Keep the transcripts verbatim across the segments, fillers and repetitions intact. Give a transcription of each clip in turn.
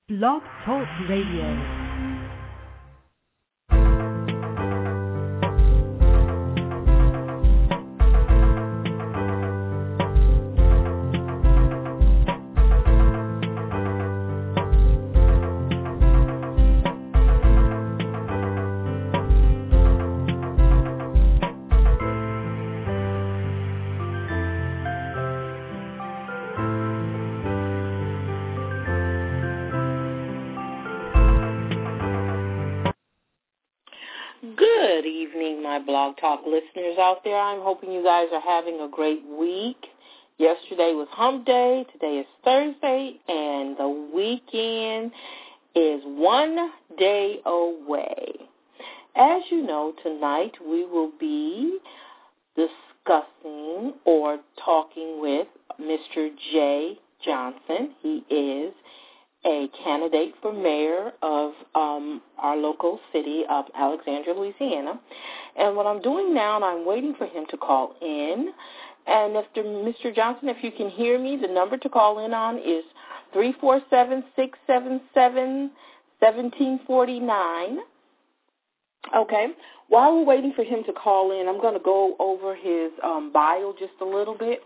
Blog Talk Radio. Good evening, my Blog Talk listeners out there. I'm hoping you guys are having a great week. Yesterday was Hump Day. Today is Thursday, and the weekend is one day away. As you know, tonight we will be discussing or talking with Mister Jay Johnson. He is a candidate for mayor of um, our local city of Alexandria, Louisiana. And what I'm doing now, and I'm waiting for him to call in. And if Mister Johnson, if you can hear me, the number to call in on is three four seven, six seven seven, one seven four nine. Okay. While we're waiting for him to call in, I'm going to go over his um, bio just a little bit.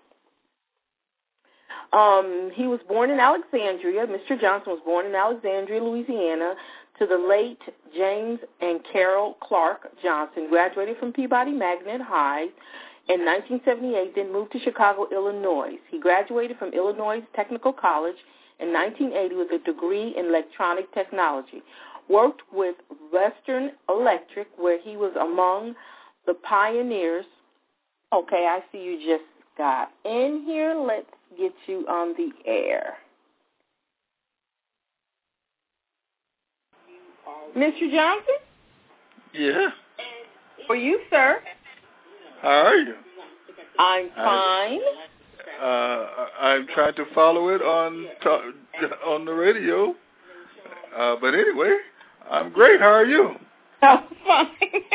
Um, he was born in Alexandria. Mister Johnson was born in Alexandria, Louisiana, to the late James and Carol Clark Johnson. Graduated from Peabody Magnet High in nineteen seventy-eight, then moved to Chicago, Illinois. He graduated from Illinois Technical College in nineteen eighty with a degree in electronic technology. Worked with Western Electric, where he was among the pioneers. Okay, I see you just got in here. Let's get you on the air. Mister Johnson? Yeah. For you, sir. How are you? I'm fine. I, uh, I'm trying to follow it on on the radio. Uh, but anyway, I'm great. How are you? I'm fine.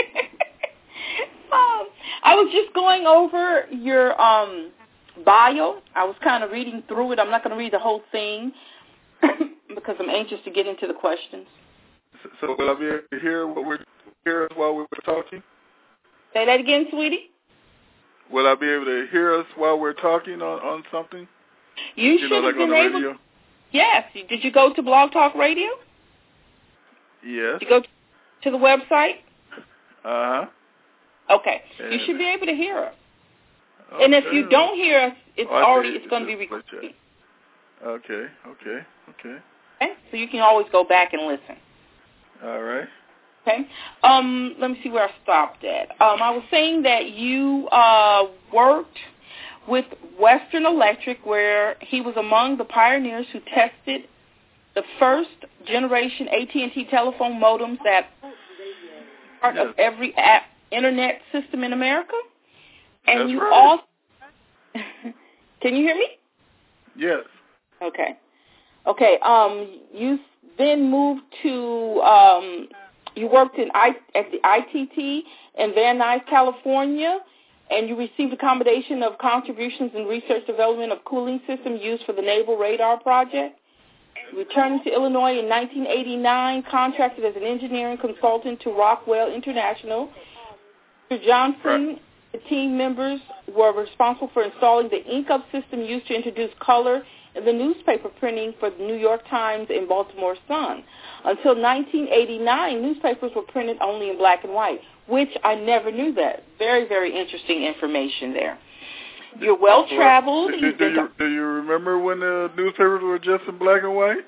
um, I was just going over your um. bio. I was kind of reading through it. I'm not going to read the whole thing because I'm anxious to get into the questions. So, so will I be able to hear what we're hear us while we were talking? Say that again, sweetie. Will I be able to hear us while we're talking on, on something? You, you should know, have like been able. Radio? Yes. Did you go to Blog Talk Radio? Yes. Did you go to the website? Uh huh. Okay. And you should be able to hear us. Okay. And if you don't hear us, it's oh, already it's going to be recorded. Okay, okay, okay. Okay, so you can always go back and listen. All right. Okay. Um, let me see where I stopped at. Um, I was saying that you uh, worked with Western Electric, where he was among the pioneers who tested the first generation A T and T telephone modems that part yes. of every app, internet system in America. And That's you right. also, can you hear me? Yes. Okay. Okay. Um, you then moved to, um, you worked in I, at the I T T in Van Nuys, California, and you received a combination of contributions in research development of cooling system used for the Naval Radar Project. Returning to Illinois in nineteen eighty-nine, contracted as an engineering consultant to Rockwell International. Mister Johnson. Right. The team members were responsible for installing the ink-up system used to introduce color in the newspaper printing for the New York Times and Baltimore Sun. Until nineteen eighty-nine, newspapers were printed only in black and white, which I never knew that. Very, very interesting information there. You're well-traveled. Do, do, do, you, do you remember when the newspapers were just in black and white?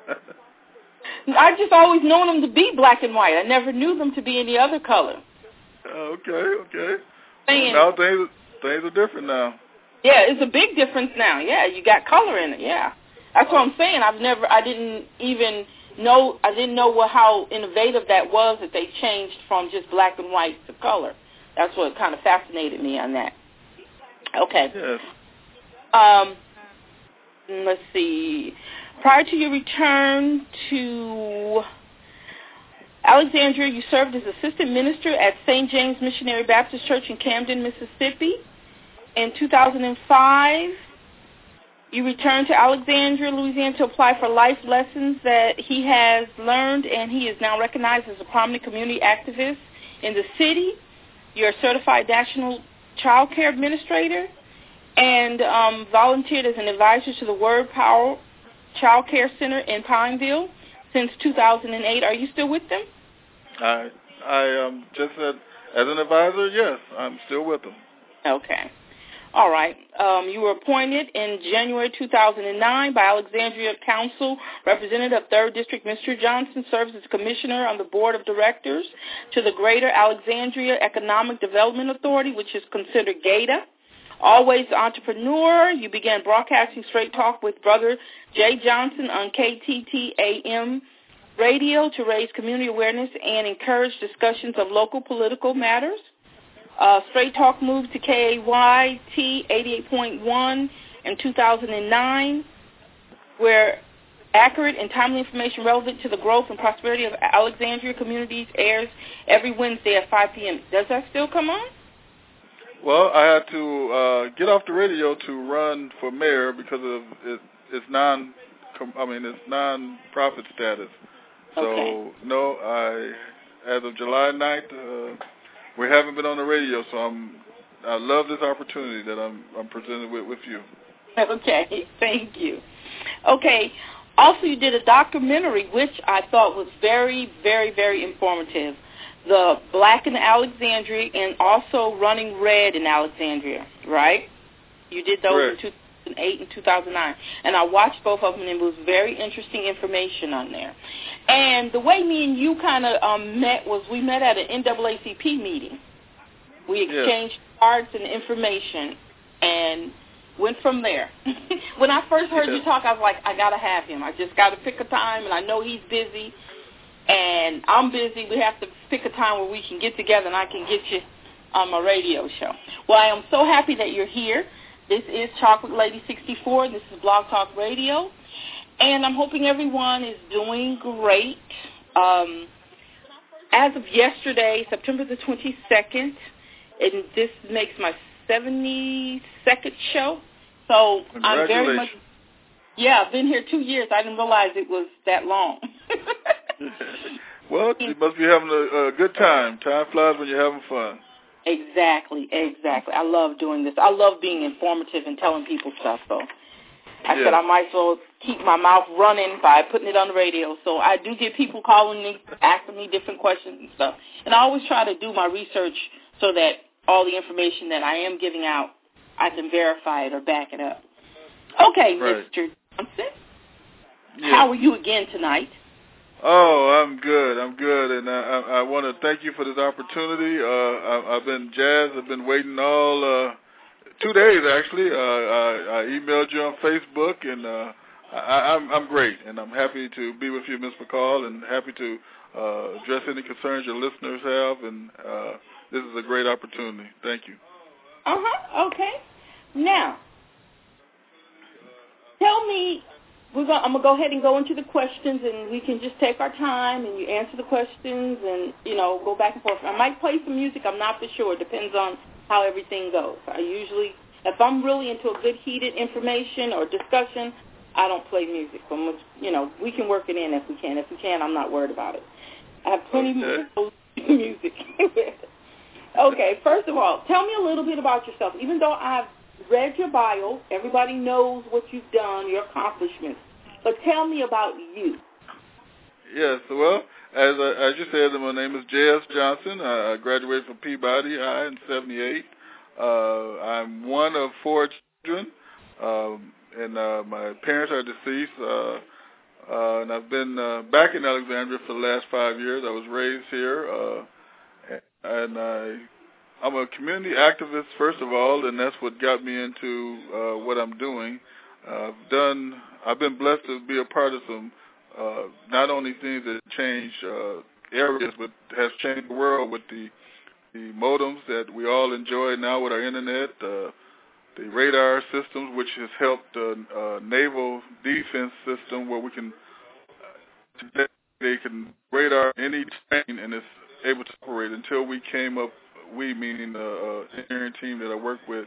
I just always known them to be black and white. I never knew them to be any other color. Okay, okay. Well, now things, things are different now. Yeah, it's a big difference now. Yeah, you got color in it. Yeah, that's what I'm saying. I've never, I didn't even know, I didn't know what, how innovative that was that they changed from just black and white to color. That's what kind of fascinated me on that. Okay. Yes. Um, let's see. Prior to your return to Alexandria, you served as assistant minister at Saint James Missionary Baptist Church in Camden, Mississippi. In two thousand five, You returned to Alexandria, Louisiana to apply for life lessons that he has learned, and he is now recognized as a prominent community activist in the city. You're a certified national child care administrator and um, volunteered as an advisor to the Word Power Child Care Center in Pineville since two thousand eight. Are you still with them? I, I um, just said, as an advisor, yes, I'm still with them. Okay. All right. Um, you were appointed in January two thousand nine by Alexandria Council Representative third District. Mister Johnson serves as commissioner on the board of directors to the Greater Alexandria Economic Development Authority, which is considered GATA. Always an entrepreneur, you began broadcasting Straight Talk with Brother Jay Johnson on K T T A M radio to raise community awareness and encourage discussions of local political matters. Uh, Straight Talk moved to K A Y T eighty-eight point one in two thousand nine, where accurate and timely information relevant to the growth and prosperity of Alexandria communities airs every Wednesday at five p.m. Does that still come on? Well, I had to uh, get off the radio to run for mayor because of it, it's non, I mean, it's non-profit status. So, okay. no, I, as of July ninth, uh, we haven't been on the radio, so I'm, I love this opportunity that I'm, I'm presented with, with you. Okay, thank you. Okay, also you did a documentary, which I thought was very, very, very informative. The Black in Alexandria and also Running Red in Alexandria, right? You did those Correct. in two thousand eight and two thousand nine. And I watched both of them, and it was very interesting information on there. And the way me and you kind of um, met was we met at an N double A C P meeting. We exchanged yes. cards and information and went from there. When I first heard yes. you talk, I was like, I got to have him. I just got to pick a time, and I know he's busy. And I'm busy. We have to pick a time where we can get together and I can get you on my radio show. Well, I am so happy that you're here. This is Chocolate Lady sixty-four, and this is Blog Talk Radio. And I'm hoping everyone is doing great. Um, as of yesterday, September the twenty-second, and this makes my seventy-second show. So I'm very much, yeah, I've been here two years. I didn't realize it was that long. Well, you must be having a, a good time. Time flies when you're having fun. Exactly, exactly. I love doing this. I love being informative and telling people stuff, so I yeah. said I might as well keep my mouth running by putting it on the radio. So I do get people calling me, asking me different questions and stuff. And I always try to do my research so that all the information that I am giving out, I can verify it or back it up. Okay, right. Mister Johnson, yeah. how are you again tonight? Oh, I'm good. I'm good, and I, I, I want to thank you for this opportunity. Uh, I, I've been jazzed. I've been waiting all uh, two days, actually. Uh, I, I emailed you on Facebook, and uh, I, I'm, I'm great, and I'm happy to be with you, Miz McCall, and happy to uh, address any concerns your listeners have, and uh, this is a great opportunity. Thank you. Uh-huh. Okay. Now, tell me... We're gonna, I'm going to go ahead and go into the questions, and we can just take our time, and you answer the questions and, you know, go back and forth. I might play some music. I'm not for sure. It depends on how everything goes. I usually, if I'm really into a good heated information or discussion, I don't play music. So, you know, we can work it in if we can. If we can, I'm not worried about it. I have plenty okay. of music. Okay, first of all, tell me a little bit about yourself. Even though I've read your bio, everybody knows what you've done, your accomplishments. But tell me about you. Yes, well, as I, as you said, my name is J S Johnson. I graduated from Peabody High in seventy-eight. Uh, I'm one of four children, um, and uh, my parents are deceased. Uh, uh, and I've been uh, back in Alexandria for the last five years. I was raised here, uh, and I... I'm a community activist, first of all, and that's what got me into uh, what I'm doing. Uh, I've done, I've been blessed to be a part of some, uh, not only things that change uh, areas, but has changed the world with the, the modems that we all enjoy now with our internet, uh, the radar systems, which has helped the uh, uh, naval defense system where we can, uh, today they can radar any plane and it's able to operate. Until we came up, we meaning the uh, engineering team that I work with,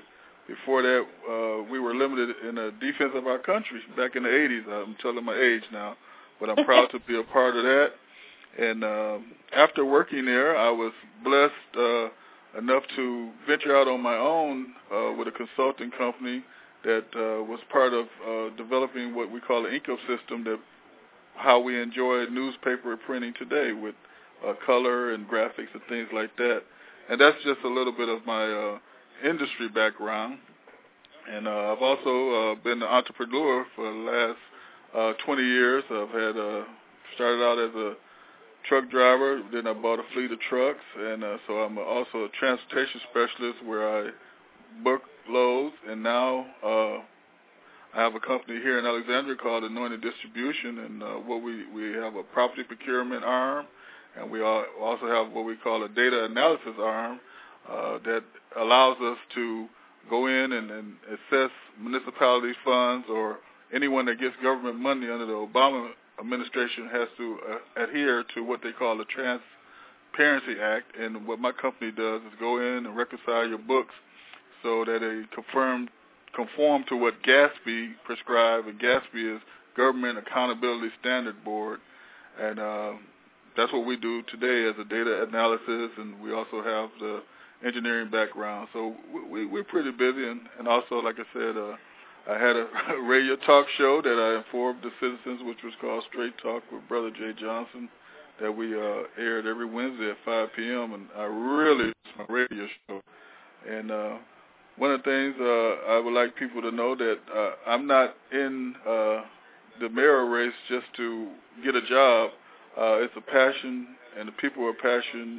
before that, uh, we were limited in the defense of our country back in the eighties. I'm telling my age now, but I'm proud to be a part of that. And uh, after working there, I was blessed uh, enough to venture out on my own uh, with a consulting company that uh, was part of uh, developing what we call an ecosystem, that how we enjoy newspaper printing today with uh, color and graphics and things like that. And that's just a little bit of my uh, industry background. And uh, I've also uh, been an entrepreneur for the last uh, twenty years. I've had uh, started out as a truck driver, then I bought a fleet of trucks, and uh, so I'm also a transportation specialist where I book loads, and now uh, I have a company here in Alexandria called Anointed Distribution, and uh, what we, we have a property procurement arm, and we also have what we call a data analysis arm uh, that allows us to go in and, and assess municipalities' funds, or anyone that gets government money under the Obama administration has to uh, adhere to what they call the Transparency Act. And what my company does is go in and reconcile your books so that they conform, conform to what GASB prescribed. And GASB is Government Accountability Standard Board. And uh, that's what we do today as a data analysis, and we also have the engineering background. So we, we're pretty busy, and, and also, like I said, uh, I had a radio talk show that I informed the citizens, which was called Straight Talk with Brother Jay Johnson, that we uh, aired every Wednesday at five p.m., and I really miss my radio show. And uh, one of the things uh, I would like people to know that uh, I'm not in uh, the mayor race just to get a job. Uh, it's a passion, and the people are passionate.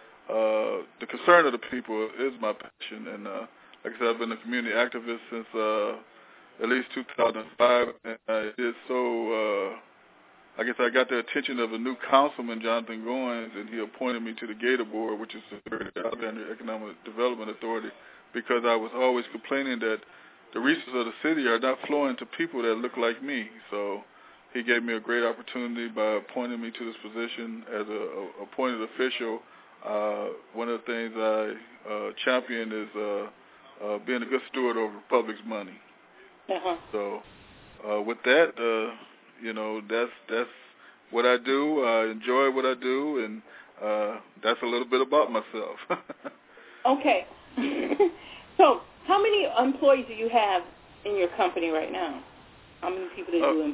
Uh, the concern of the people is my passion, and uh, like I said, I've been a community activist since uh, at least two thousand five, and I did so, uh, I guess I got the attention of a new councilman, Jonathan Goins, and he appointed me to the Gator Board, which is the Alexandria Economic Development Authority, because I was always complaining that the resources of the city are not flowing to people that look like me. So he gave me a great opportunity by appointing me to this position as a, a appointed official. Uh, one of the things I uh, champion is uh, uh, being a good steward over the public's money. Uh-huh. So uh, with that, uh, you know, that's that's what I do. I enjoy what I do, and uh, that's a little bit about myself. Okay. So how many employees do you have in your company right now? How many people do you uh, employ?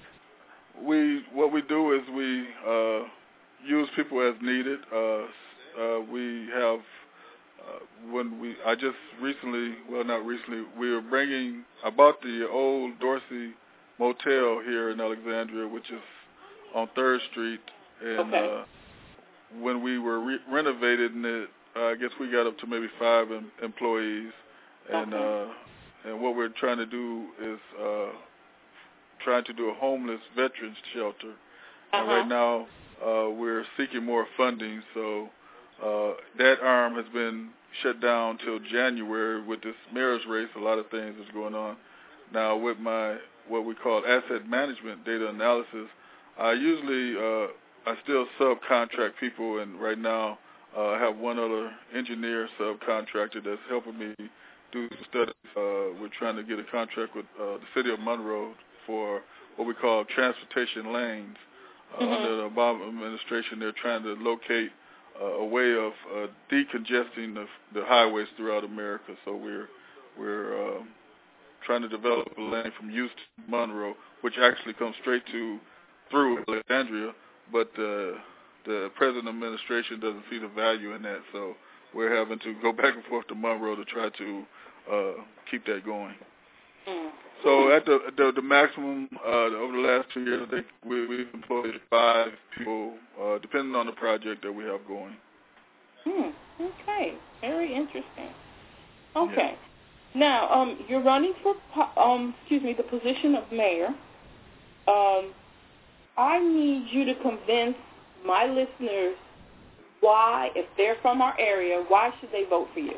We what we do is we uh, use people as needed. Uh, uh, we have uh, when we I just recently well not recently we were bringing I bought the old Dorsey Motel here in Alexandria, which is on Third Street, and okay. uh, when we were re- renovating it, uh, I guess we got up to maybe five em- employees, and okay. uh, and what we're trying to do is uh, trying to do a homeless veterans shelter. Uh-huh. And right now uh, we're seeking more funding, so uh, that arm has been shut down till January with this mayor's race. A lot of things is going on. Now with my what we call asset management data analysis, I usually uh, I still subcontract people, and right now uh, I have one other engineer subcontractor that's helping me do some studies. Uh, we're trying to get a contract with uh, the city of Monroe for what we call transportation lanes. Uh, mm-hmm. Under the Obama administration, they're trying to locate uh, a way of uh, decongesting the, the highways throughout America. So we're we're uh, trying to develop a lane from Houston to Monroe, which actually comes straight to through Alexandria, but uh, the present administration doesn't see the value in that. So we're having to go back and forth to Monroe to try to uh, keep that going. Mm. So at the the, the maximum uh, over the last two years, I think we, we've employed five people, uh, depending on the project that we have going. Hmm. Okay. Very interesting. Okay. Yeah. Now, um, you're running for um, excuse me, the position of mayor. Um, I need you to convince my listeners why, if they're from our area, why should they vote for you?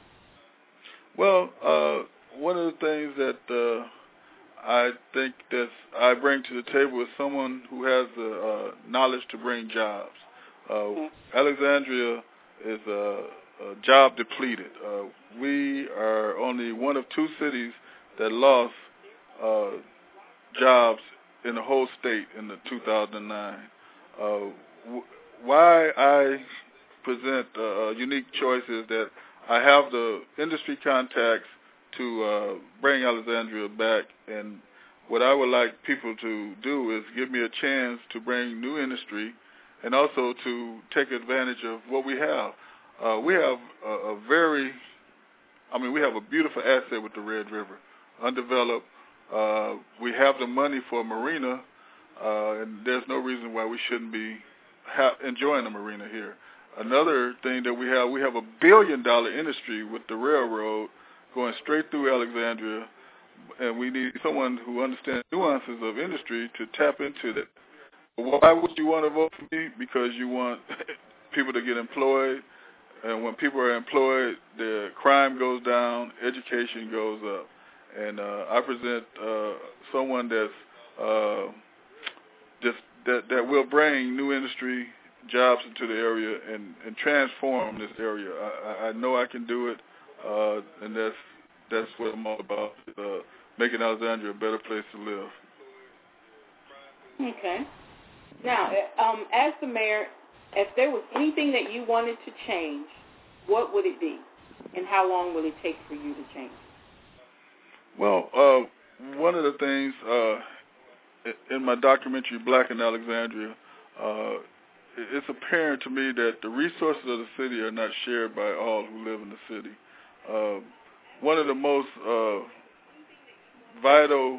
Well, uh, one of the things that uh, I think that I bring to the table is someone who has the uh, knowledge to bring jobs. Uh, mm-hmm. Alexandria is a uh, job depleted. Uh, we are only one of two cities that lost uh, jobs in the whole state in the two thousand nine. Uh, w- why I present uh, a unique choice is that I have the industry contacts to uh, bring Alexandria back, and what I would like people to do is give me a chance to bring new industry and also to take advantage of what we have. Uh, we have a, a very, I mean, we have a beautiful asset with the Red River, undeveloped. Uh, we have the money for a marina, uh, and there's no reason why we shouldn't be ha- enjoying the marina here. Another thing that we have, we have a billion-dollar industry with the railroad going straight through Alexandria, and we need someone who understands nuances of industry to tap into that. Why would you want to vote for me? Because you want people to get employed, and when people are employed, the crime goes down, education goes up. And uh, I present uh, someone that's uh, just that, that will bring new industry jobs into the area and, and transform this area. I, I know I can do it, uh, and that's that's what I'm all about, uh, making Alexandria a better place to live. Okay. Now, um, as the mayor, if there was anything that you wanted to change, what would it be, and how long will it take for you to change? Well, uh, one of the things uh, in my documentary, Black in Alexandria, uh, it's apparent to me that the resources of the city are not shared by all who live in the city. Uh, one of the most uh, vital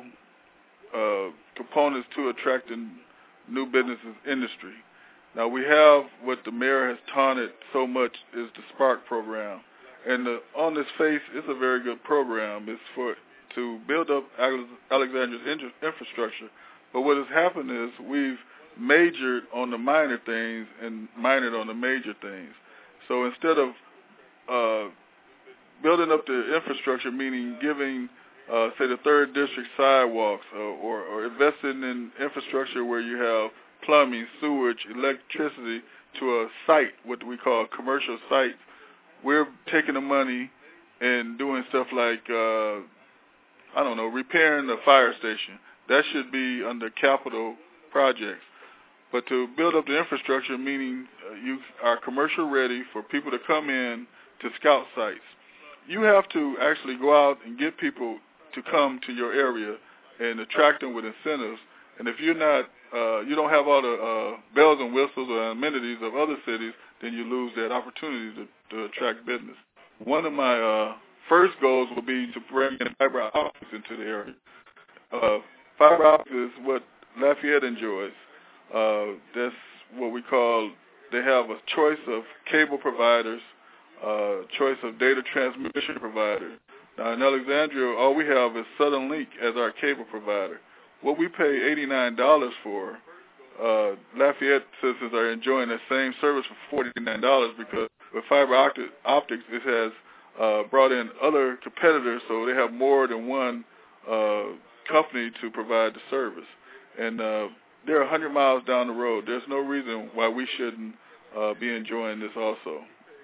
uh, components to attracting new business is industry. Now, we have what the mayor has taunted so much is the Spark program. And the, on its face, it's a very good program. It's for to build up Alexandria's infrastructure. But what has happened is we've majored on the minor things and minored on the major things. So instead of uh, building up the infrastructure, meaning giving, uh, say, the third district sidewalks uh, or, or investing in infrastructure where you have plumbing, sewage, electricity to a site, what we call a commercial site, we're taking the money and doing stuff like, uh, I don't know, repairing the fire station. That should be under capital projects. But to build up the infrastructure, meaning uh, you are commercial ready for people to come in to scout sites, you have to actually go out and get people to come to your area and attract them with incentives. And if you're not, uh, you don't have all the uh, bells and whistles or amenities of other cities, then you lose that opportunity to, to attract business. One of my uh, first goals will be to bring in fiber optics into the area. Uh, fiber optics is what Lafayette enjoys. Uh, that's what we call, they have a choice of cable providers, uh, choice of data transmission providers. Now in Alexandria, all we have is Southern Link as our cable provider. What we pay eighty-nine dollars for, uh, Lafayette citizens are enjoying that same service for forty-nine dollars because with fiber optics, it has uh, brought in other competitors, so they have more than one uh, company to provide the service. And uh, they're one hundred miles down the road. There's no reason why we shouldn't uh, be enjoying this also.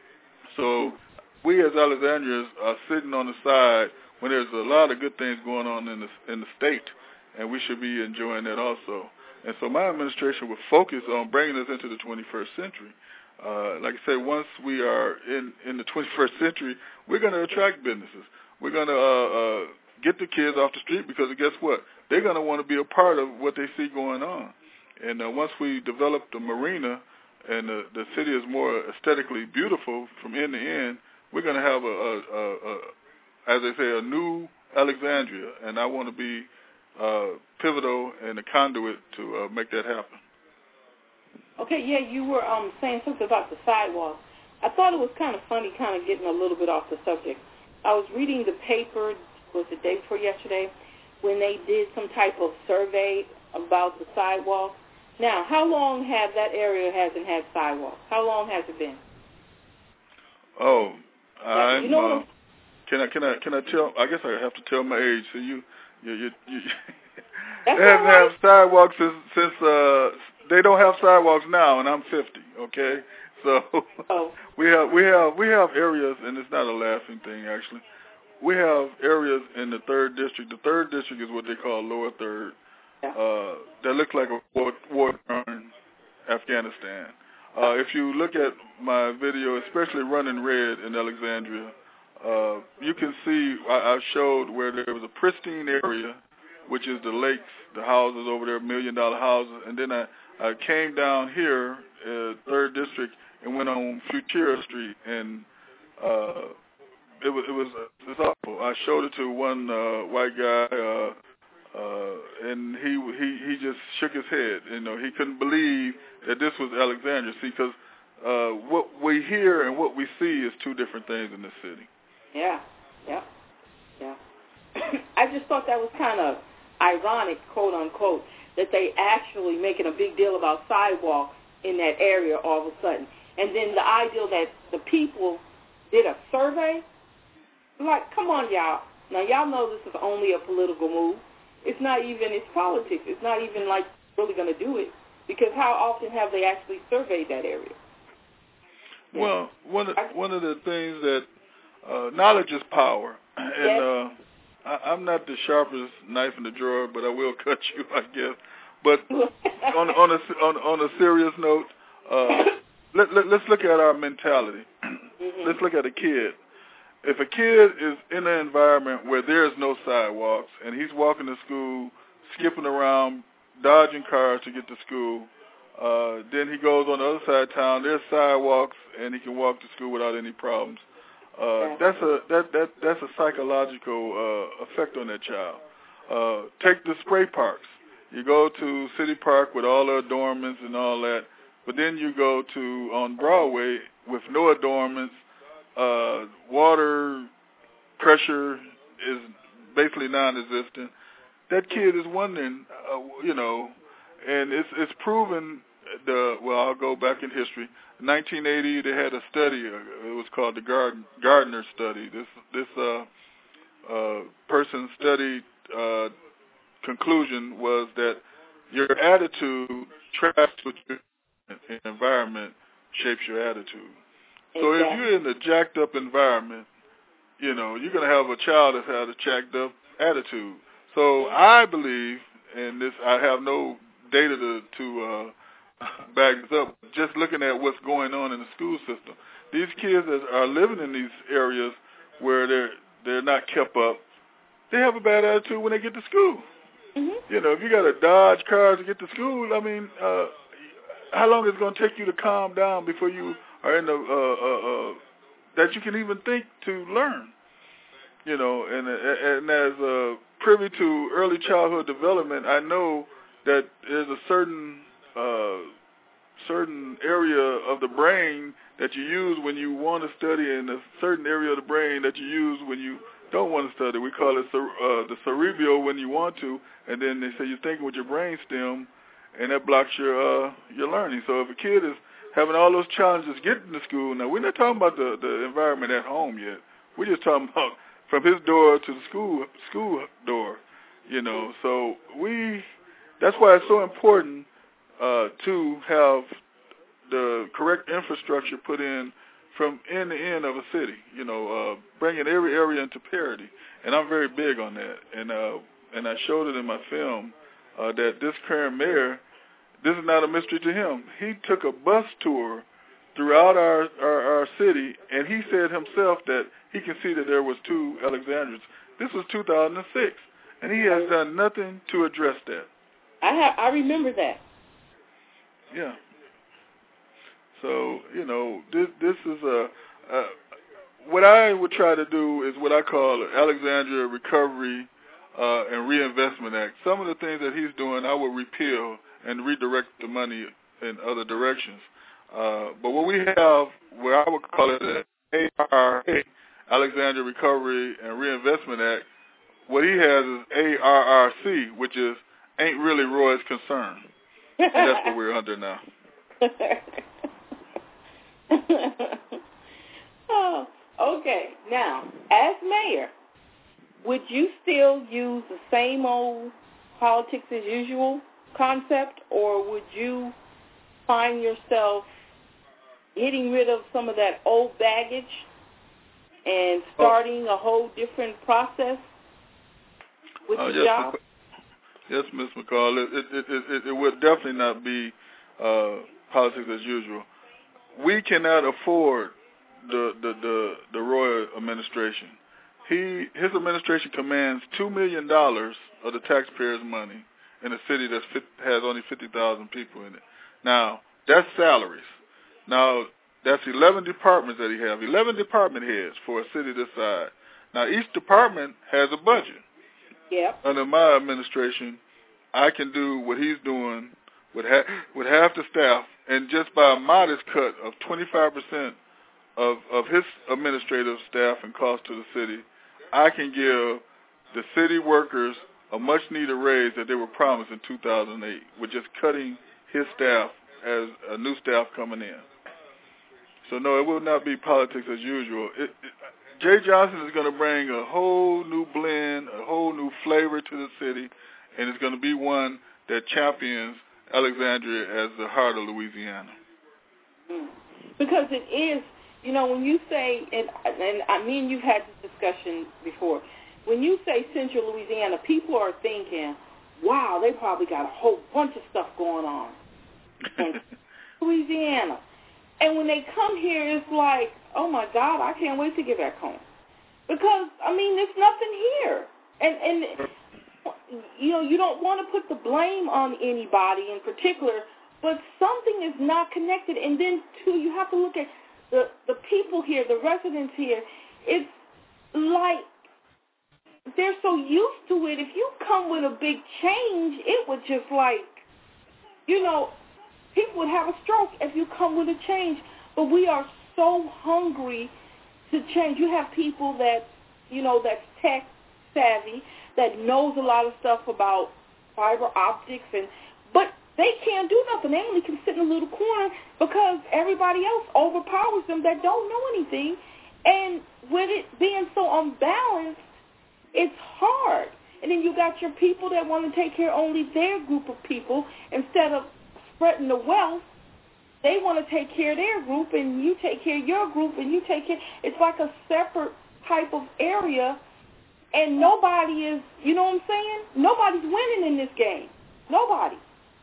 So we as Alexandrians are sitting on the side when there's a lot of good things going on in the, in the state, and we should be enjoying that also. And so my administration will focus on bringing us into the twenty-first century. Uh, like I said, once we are in, in the twenty-first century, we're going to attract businesses. We're going to uh, uh, get the kids off the street because guess what? They're going to want to be a part of what they see going on. And uh, once we develop the marina and the, the city is more aesthetically beautiful from end to end, we're going to have, a, a, a, a, as they say, a new Alexandria. And I want to be uh, pivotal and a conduit to uh, make that happen. Okay, yeah, you were um, saying something about the sidewalks. I thought it was kind of funny, kind of getting a little bit off the subject. I was reading the paper, was it the day before yesterday, when they did some type of survey about the sidewalks. Now, how long have that area hasn't had sidewalks? How long has it been? Oh, I'm, you know uh, can I can I can I tell? I guess I have to tell my age. So you you you, you That's they haven't right. had sidewalks since since uh, they don't have sidewalks now, and I'm fifty. Okay, so oh. we have we have we have areas, and it's not a laughing thing actually. We have areas in the third district. The third district is what they call lower third. Yeah. Uh, that looks like a war, war in Afghanistan. Uh, if you look at my video, especially Running Red in Alexandria, uh, you can see I, I showed where there was a pristine area, which is the lakes, the houses over there, million-dollar houses, and then I, I came down here, uh, third district, and went on Futura Street, and uh, It was it was it's awful. I showed it to one uh, white guy, uh, uh, and he he he just shook his head. You know, he couldn't believe that this was Alexandria. See, because uh, what we hear and what we see is two different things in this city. Yeah, yeah, yeah. I just thought that was kind of ironic, quote unquote, that they actually making a big deal about sidewalks in that area all of a sudden, and then the idea that the people did a survey. Like, come on, y'all. Now, y'all know this is only a political move. It's not even, it's politics. It's not even, like, really going to do it. Because how often have they actually surveyed that area? Well, one of, one of the things that, uh, knowledge is power. And yes. uh, I, I'm not the sharpest knife in the drawer, but I will cut you, I guess. But on, on, a, on, on a serious note, uh, let, let, let's look at our mentality. Mm-hmm. Let's look at a kid. If a kid is in an environment where there's no sidewalks and he's walking to school, skipping around, dodging cars to get to school, uh, then he goes on the other side of town, there's sidewalks, and he can walk to school without any problems. Uh, that's a that, that that's a psychological uh, effect on that child. Uh, take the spray parks. You go to City Park with all the adornments and all that, but then you go to on Broadway with no adornments. Uh, water pressure is basically non-existent. That kid is wondering, uh, you know, and it's it's proven. The well, I'll go back in history. In nineteen eighty, they had a study. Uh, it was called the Gard- Gardner study. This this uh, uh, person studied uh, conclusion was that your attitude tracks with your environment shapes your attitude. So if you're in a jacked up environment, you know, you're going to have a child that has a jacked up attitude. So I believe, and this, I have no data to, to uh, back this up, just looking at what's going on in the school system. These kids that are living in these areas where they're, they're not kept up, they have a bad attitude when they get to school. Mm-hmm. You know, if you got to dodge cars to get to school, I mean, uh, how long is it going to take you to calm down before you are in the, uh, uh, uh, that you can even think to learn, you know, and, and as uh, privy to early childhood development, I know that there's a certain, uh, certain area of the brain that you use when you want to study and a certain area of the brain that you use when you don't want to study. We call it uh, the cerebral when you want to, and then they say you're thinking with your brain stem, and that blocks your, uh, your learning. So if a kid is having all those challenges getting to school. Now, we're not talking about the, the environment at home yet. We're just talking about from his door to the school school door, you know. So we, that's why it's so important uh, to have the correct infrastructure put in from end to end of a city, you know, uh, bringing every area into parity. And I'm very big on that. And, uh, and I showed it in my film uh, that this current mayor, this is not a mystery to him. He took a bus tour throughout our, our, our city, and he said himself that he can see that there was two Alexandrians. This was two thousand six, and he has done nothing to address that. I ha- I remember that. Yeah. So, you know, this this is a, a what I would try to do is what I call an Alexandria Recovery uh, and Reinvestment Act. Some of the things that he's doing, I would repeal and redirect the money in other directions. Uh, but what we have, where I would call it an A R A, Alexandria Recovery and Reinvestment Act, what he has is A R R C, which is ain't really Roy's concern. And that's what we're under now. Oh, okay. Now, as mayor, would you still use the same old politics as usual concept, or would you find yourself getting rid of some of that old baggage and starting oh. a whole different process with uh, the yes, job? Yes, Miz McCall, it, it, it, it, it would definitely not be uh, politics as usual. We cannot afford the, the, the, the Roy administration. He His administration commands two million dollars of the taxpayers' money in a city that has only fifty thousand people in it. Now, that's salaries. Now, that's eleven departments that he has, eleven department heads for a city this size. Now, each department has a budget. Yep. Under my administration, I can do what he's doing with, ha- with half the staff, and just by a modest cut of twenty-five percent of, of his administrative staff and cost to the city, I can give the city workers a much-needed raise that they were promised in two thousand eight with just cutting his staff as a new staff coming in. So, no, it will not be politics as usual. It, it, Jay Johnson is going to bring a whole new blend, a whole new flavor to the city, and it's going to be one that champions Alexandria as the heart of Louisiana. Because it is, you know, when you say, and, and I mean you've had this discussion before, when you say Central Louisiana, people are thinking, wow, they probably got a whole bunch of stuff going on in Louisiana. And when they come here, it's like, oh, my God, I can't wait to get back home. Because, I mean, there's nothing here. And, and you know, you don't want to put the blame on anybody in particular, but something is not connected. And then, too, you have to look at the, the people here, the residents here. It's like they're so used to it. If you come with a big change, it would just like, you know, people would have a stroke if you come with a change. But we are so hungry to change. You have people that, you know, that's tech savvy, that knows a lot of stuff about fiber optics, and but they can't do nothing. They only can sit in a little corner because everybody else overpowers them that don't know anything. And with it being so unbalanced, it's hard. And then you got your people that want to take care of only their group of people instead of spreading the wealth. They want to take care of their group, and you take care of your group, and you take care. It's like a separate type of area, and nobody is, you know what I'm saying? Nobody's winning in this game. Nobody.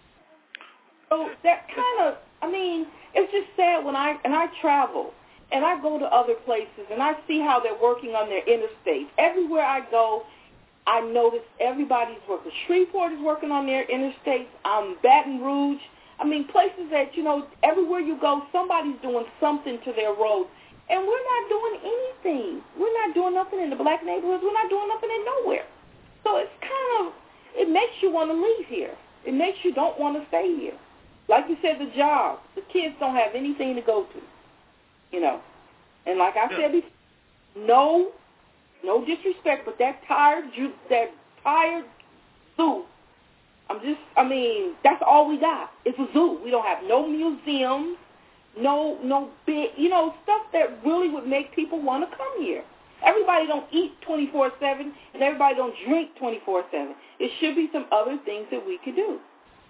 So that kind of, I mean, it's just sad when I, and I travel, and I go to other places, and I see how they're working on their interstates. Everywhere I go, I notice everybody's working. Shreveport is working on their interstates. Um, Baton Rouge. I mean, places that, you know, everywhere you go, somebody's doing something to their roads. And we're not doing anything. We're not doing nothing in the black neighborhoods. We're not doing nothing in nowhere. So it's kind of, it makes you want to leave here. It makes you don't want to stay here. Like you said, the job. The kids don't have anything to go to, you know. And like I said before, no, no disrespect, but that tired, that tired zoo, I'm just, I mean, that's all we got. It's a zoo. We don't have no museums, no, no big, you know, stuff that really would make people want to come here. Everybody don't eat twenty-four seven, and everybody don't drink twenty-four seven. It should be some other things that we could do.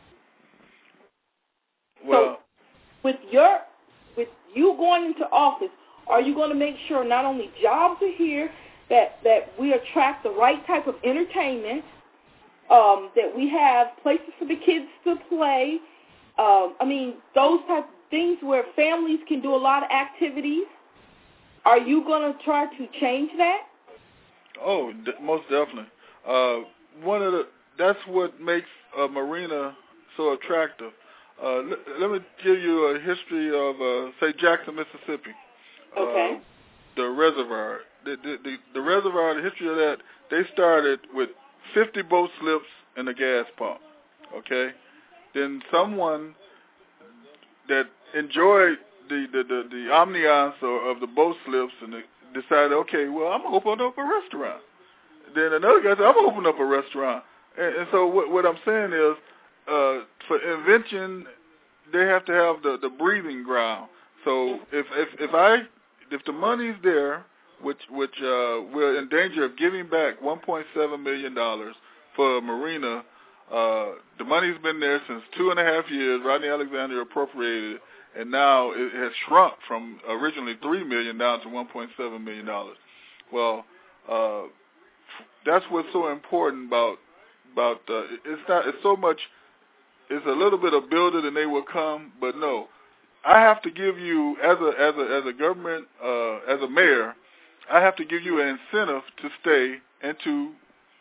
Well, so with your, with you going into office, are you going to make sure not only jobs are here, that, that we attract the right type of entertainment, Um, that we have places for the kids to play. Um, I mean, those type of things where families can do a lot of activities. Are you going to try to change that? Oh, d- most definitely. Uh, one of the that's what makes a marina so attractive. Uh, l- let me give you a history of, uh, say, Jackson, Mississippi. Okay. Uh, the reservoir. The, the, the, the reservoir, the history of that, they started with fifty boat slips and a gas pump, okay? Then someone that enjoyed the, the, the, the ambiance of the boat slips and the, decided, okay, well, I'm going to open up a restaurant. Then another guy said, I'm going to open up a restaurant. And, and so what, what I'm saying is, uh, for invention, they have to have the, the breathing ground. So if, if, if I, if the money's there, which which uh, we're in danger of giving back one point seven million dollars for a marina, Uh, the money's been there since two and a half years. Rodney Alexander appropriated it, and now it has shrunk from originally three million dollars down to one point seven million dollars. Well, uh, that's what's so important about about uh, it's not it's so much. It's a little bit of build it and they will come, but no, I have to give you as a as a as a government uh, as a mayor, I have to give you an incentive to stay and to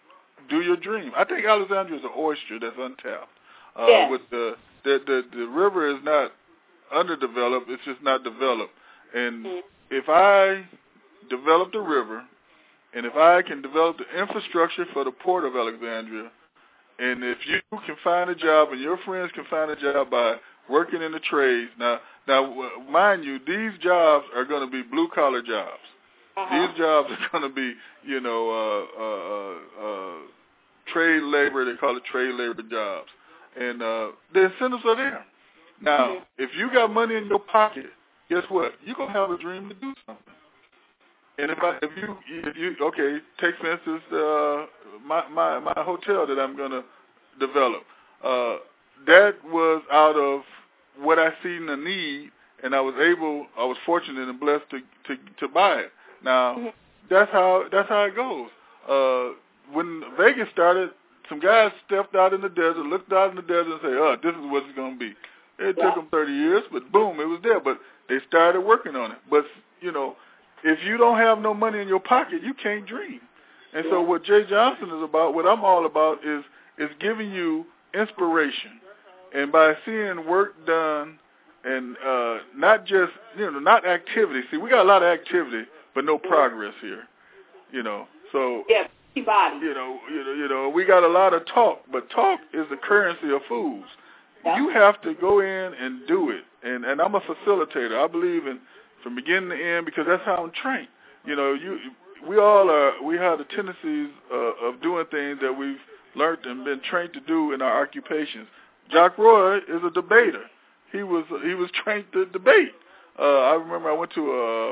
do your dream. I think Alexandria is an oyster that's untapped. Uh, yes. With the, the the the river is not underdeveloped; it's just not developed. And mm-hmm. if I develop the river, and if I can develop the infrastructure for the port of Alexandria, and if you can find a job and your friends can find a job by working in the trades, now now mind you, these jobs are going to be blue collar jobs. Uh-huh. These jobs are going to be, you know, uh, uh, uh, trade labor. They call it trade labor jobs. And uh, the incentives are there. Now, mm-hmm. if you got money in your pocket, guess what? You're going to have a dream to do something. And if I, if you, if you, okay, take for instance uh, my, my, my hotel that I'm going to develop. Uh, that was out of what I seen the need, and I was able, I was fortunate and blessed to, to, to buy it. Now, mm-hmm. that's how that's how it goes. Uh, when Vegas started, some guys stepped out in the desert, looked out in the desert, and said, "Oh, this is what it's going to be." It yeah. took them thirty years, but boom, it was there. But they started working on it. But you know, if you don't have no money in your pocket, you can't dream. And yeah. so, what Jay Johnson is about, what I'm all about, is is giving you inspiration, and by seeing work done, and uh, not just you know, not activity. See, we got a lot of activity, but no progress here, you know. So yeah, body. You know, you know, you know, we got a lot of talk, but talk is the currency of fools. Yeah. You have to go in and do it, and and I'm a facilitator. I believe in from beginning to end because that's how I'm trained. You know, you we all are. We have the tendencies uh, of doing things that we've learned and been trained to do in our occupations. Jock Roy is a debater. He was he was trained to debate. Uh, I remember I went to a.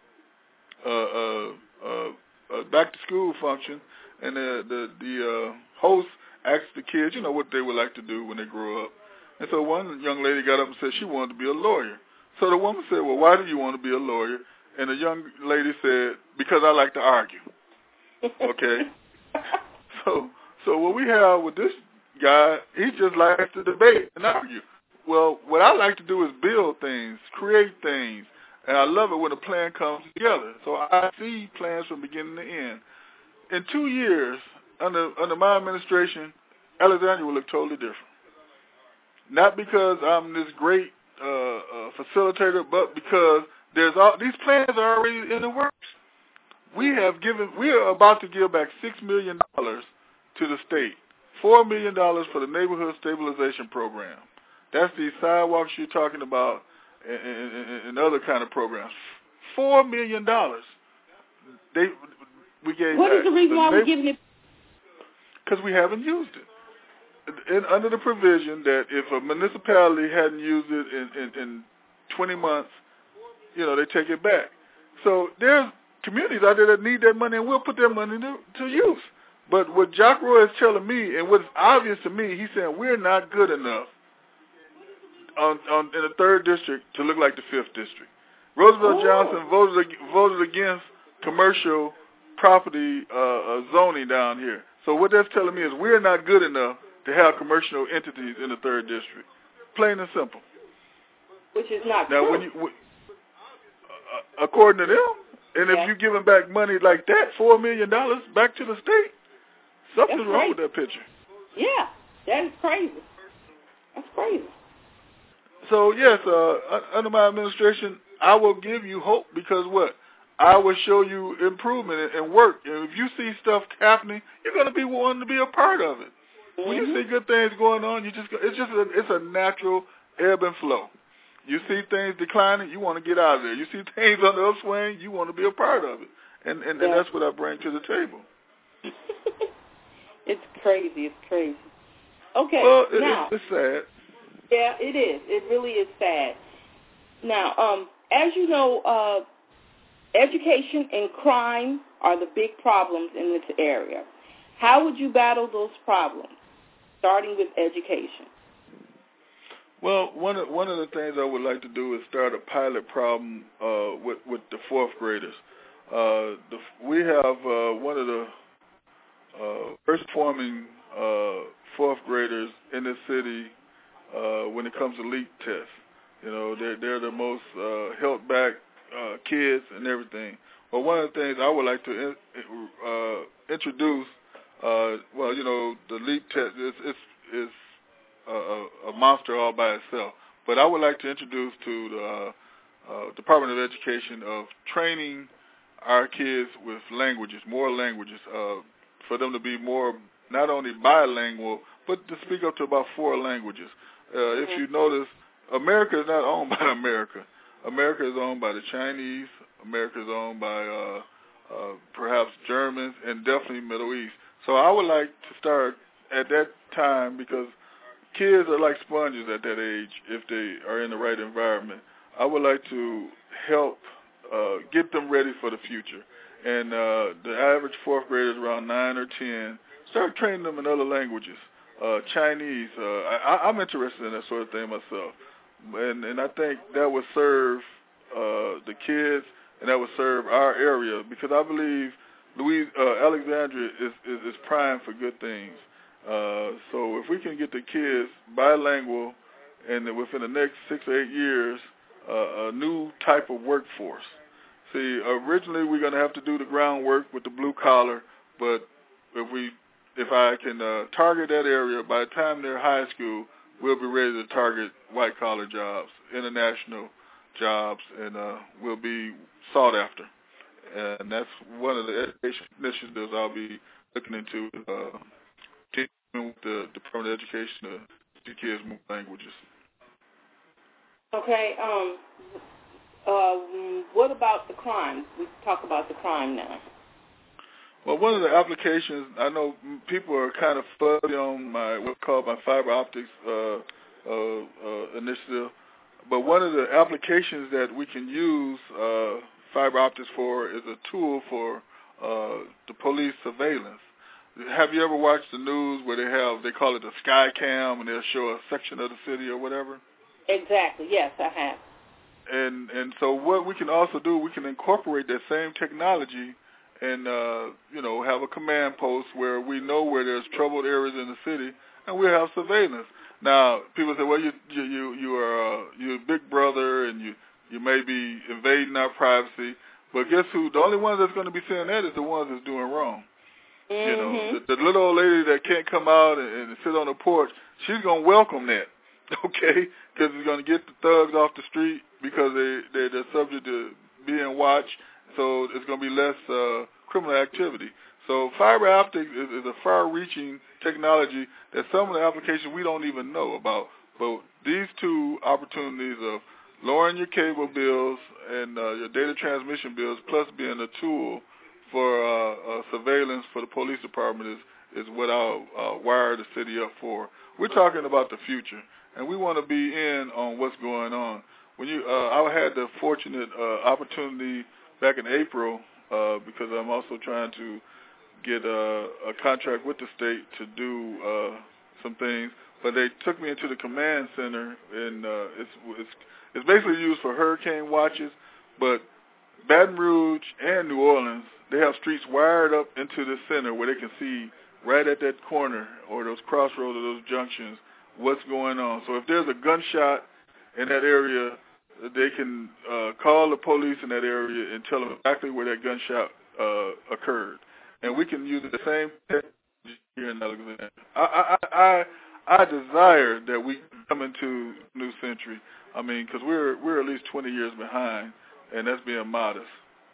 Uh, uh, uh, uh, back to school function, and the the, the uh, host asked the kids, you know, what they would like to do when they grow up. And so one young lady got up and said she wanted to be a lawyer. So the woman said, well, why do you want to be a lawyer? And the young lady said, because I like to argue. Okay. so so what we have with this guy, he just likes to debate and argue. Well, what I like to do is build things, create things. And I love it when a plan comes together. So I see plans from beginning to end. In two years, under under my administration, Alexandria will look totally different. Not because I'm this great uh, uh, facilitator, but because there's all these plans are already in the works. We have given, we are about to give back six million dollars to the state, four million dollars for the neighborhood stabilization program. That's the sidewalks you're talking about. And, and, and other kind of programs, four million dollars. They we gave. What is the reason why we're giving it? Because we haven't used it. And under the provision that if a municipality hadn't used it in, in, in twenty months, you know, they take it back. So there's communities out there that need that money, and we'll put their money to, to use. But what Jock Roy is telling me, and what's obvious to me, he's saying we're not good enough. On, on in the third district to look like the fifth district. Roosevelt Ooh. Johnson voted voted against commercial property uh, uh, zoning down here. So what that's telling me is we're not good enough to have commercial entities in the third district. Plain and simple. Which is not now, true. When you, when, uh, according to them, and if yeah. you're giving back money like that, four million dollars back to the state, something's wrong with that picture. Yeah, that is crazy. That's crazy. So, yes, uh, under my administration, I will give you hope because what? I will show you improvement and work. And if you see stuff happening, you're going to be wanting to be a part of it. Mm-hmm. When you see good things going on, you just it's just a, it's a natural ebb and flow. You see things declining, you want to get out of there. You see things on the upswing, you want to be a part of it. And, and, yeah. and that's what I bring to the table. It's crazy. It's crazy. Okay, well, it, now. It's, it's sad. Yeah, it is. It really is sad. Now, um, as you know, uh, education and crime are the big problems in this area. How would you battle those problems? starting with education? Well, one of one of the things I would like to do is start a pilot problem uh, with with the fourth graders. Uh, the, we have uh, one of the uh, first performing uh, fourth graders in the city uh, when it comes to LEAP tests. You know, they're they're the most uh, held back uh, kids and everything. But one of the things I would like to in, uh, introduce, uh, well, you know, the LEAP test is is is a, a monster all by itself. But I would like to introduce to the uh, uh, Department of Education of training our kids with languages, more languages, uh, for them to be more not only bilingual, but to speak up to about four languages. Uh, mm-hmm. If you notice, America is not owned by America. America is owned by the Chinese. America is owned by uh, uh, perhaps Germans and definitely Middle East. So I would like to start at that time because kids are like sponges at that age if they are in the right environment. I would like to help uh, get them ready for the future. And uh, the average fourth grader is around nine or ten. Start training them in other languages. Uh, Chinese, uh, I, I'm interested in that sort of thing myself. And, and I think that would serve uh, the kids and that would serve our area because I believe Louis, uh, Alexandria is, is, is primed for good things. Uh, so if we can get the kids bilingual and within the next six or eight years, uh, a new type of workforce. See, originally we're going to have to do the groundwork with the blue collar, but if we, if I can uh, target that area, by the time they're high school, we'll be ready to target white collar jobs, international jobs, and uh, we'll be sought after. And that's one of the education initiatives I'll be looking into. Uh, with the Department of Education to teach kids more languages. Okay. Um. Uh. What about the crime? We talk about the crime now. Well, one of the applications I know people are kind of fuzzy on my what's called my fiber optics uh, uh, uh, initiative, but one of the applications that we can use uh, fiber optics for is a tool for uh, the police surveillance. Have you ever watched the news where they have, they call it the sky cam, and they'll show a section of the city or whatever? Exactly, yes, I have. And and so what we can also do, we can incorporate that same technology and, uh, you know, have a command post where we know where there's troubled areas in the city, and we'll have surveillance. Now, people say, well, you you you, you are uh, you're a big brother, and you, you may be invading our privacy, but guess who? The only ones that's going to be seeing that is the ones that's doing wrong. Mm-hmm. You know, the, the little old lady that can't come out and, and sit on the porch, she's going to welcome that, okay, because it's going to get the thugs off the street because they, they, they're subject to being watched, so it's going to be less uh, criminal activity. So fiber optics is, is a far-reaching technology that some of the applications we don't even know about. But these two opportunities of lowering your cable bills and uh, your data transmission bills plus being a tool for uh, uh, surveillance for the police department is, is what I'll uh, wire the city up for. We're talking about the future, and we want to be in on what's going on. When you, uh, I had the fortunate uh, opportunity back in April uh, because I'm also trying to get a, a contract with the state to do uh, some things, but they took me into the command center, and uh, it's, it's it's basically used for hurricane watches, but Baton Rouge and New Orleans, they have streets wired up into the center where they can see right at that corner or those crossroads or those junctions what's going on. So if there's a gunshot in that area, they can uh, call the police in that area and tell them exactly where that gunshot uh, occurred. And we can use the same technology here in Alexandria. I, I, I, I desire that we come into New Century. I mean, because we're we're at least twenty years behind, and that's being modest.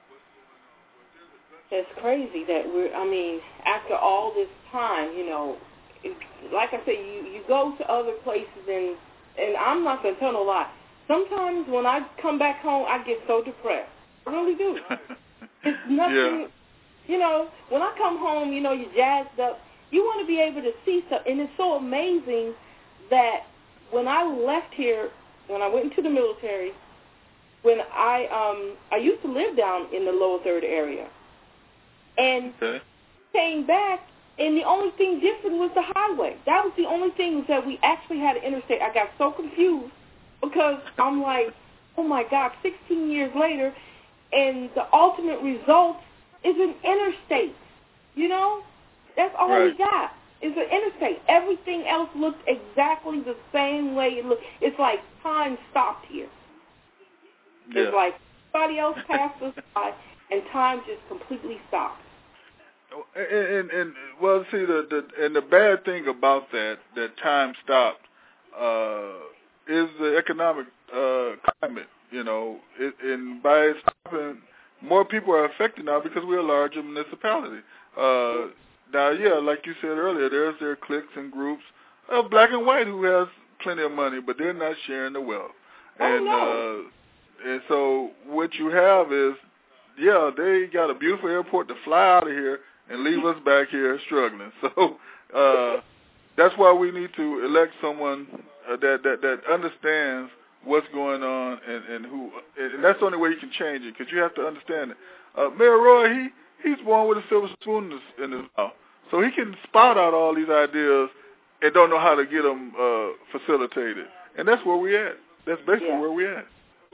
It's crazy that we're, I mean, after all this time, you know, it, like I said, you, you go to other places, and, and I'm not going to tell no lie. Sometimes when I come back home, I get so depressed. I really do. It's nothing, yeah. You know, when I come home, you know, you're jazzed up. You want to be able to see stuff, and it's so amazing that when I left here, when I went into the military, when I um I used to live down in the Lower Third area, and okay. came back, And the only thing different was the highway. That was the only thing was that we actually had an interstate. I got so confused because I'm like, oh, my God, sixteen years later, and the ultimate result is an interstate. You know? That's all right. we got is an interstate. Everything else looked exactly the same way it looked. It's like time stopped here. Yeah. It's like somebody else passed us by, and time just completely stopped. And, and, and well, see, the, the and the bad thing about that, that time stopped, uh, is the economic uh, climate. You know, it, and by stopping, more people are affected now because we're a larger municipality. Uh, now, yeah, like you said earlier, there's their cliques and groups of black and white who has plenty of money, but they're not sharing the wealth. And oh, no. uh, and so what you have is, yeah, they got a beautiful airport to fly out of here and leave us back here struggling. So uh, that's why we need to elect someone uh, that, that that understands what's going on and, and who, and that's the only way you can change it, because you have to understand it. Uh, Mayor Roy, he he's born with a silver spoon in his, in his mouth, so he can spout out all these ideas and don't know how to get them uh, facilitated, and that's where we at. That's basically yeah. where we at.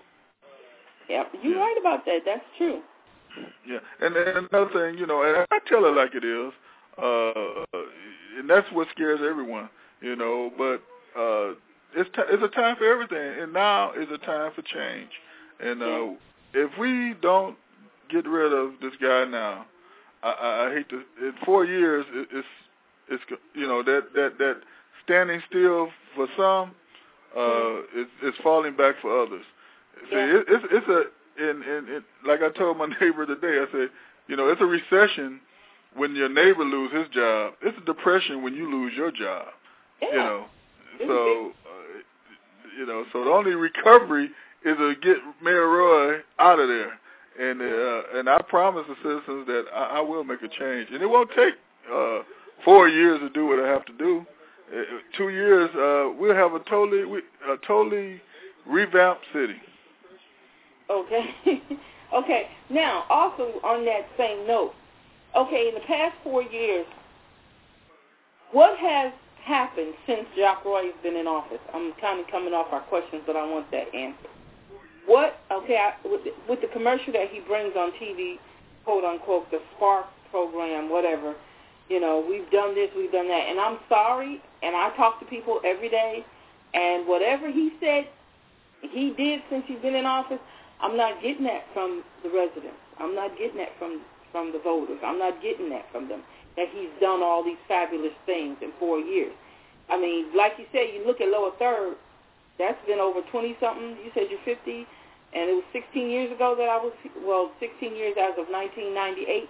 Yep, you're yeah. right about that. That's true. Yeah, and then another thing, you know, and I tell it like it is, uh, and that's what scares everyone, you know. But uh, it's t- it's a time for everything, and now is a time for change. And uh, if we don't get rid of this guy now, I, I, I hate to. In four years, it, it's it's you know that that that standing still for some, uh, is is falling back for others. See, Yeah. it, it's it's a And, and, and like I told my neighbor today, I said, you know, it's a recession when your neighbor loses his job. It's a depression when you lose your job. Yeah. You know, so uh, you know, so the only recovery is to get Mayor Roy out of there. And uh, and I promise the citizens that I, I will make a change, and it won't take uh, four years to do what I have to do. Uh, two years, uh, we'll have a totally a totally revamped city. Okay. okay. Now, also on that same note, okay, in the past four years, what has happened since Jacques Roy has been in office? I'm kind of coming off our questions, but I want that answer. What, okay, I, with, the, with the commercial that he brings on T V, quote unquote, the Spark program, whatever, you know, we've done this, we've done that, and I'm sorry, and I talk to people every day, and whatever he said he did since he's been in office, I'm not getting that from the residents. I'm not getting that from, from the voters. I'm not getting that from them, that he's done all these fabulous things in four years. I mean, like you said, you look at Lower Third, that's been over twenty-something. You said you're fifty, and it was sixteen years ago that I was, well, sixteen years as of nineteen ninety-eight.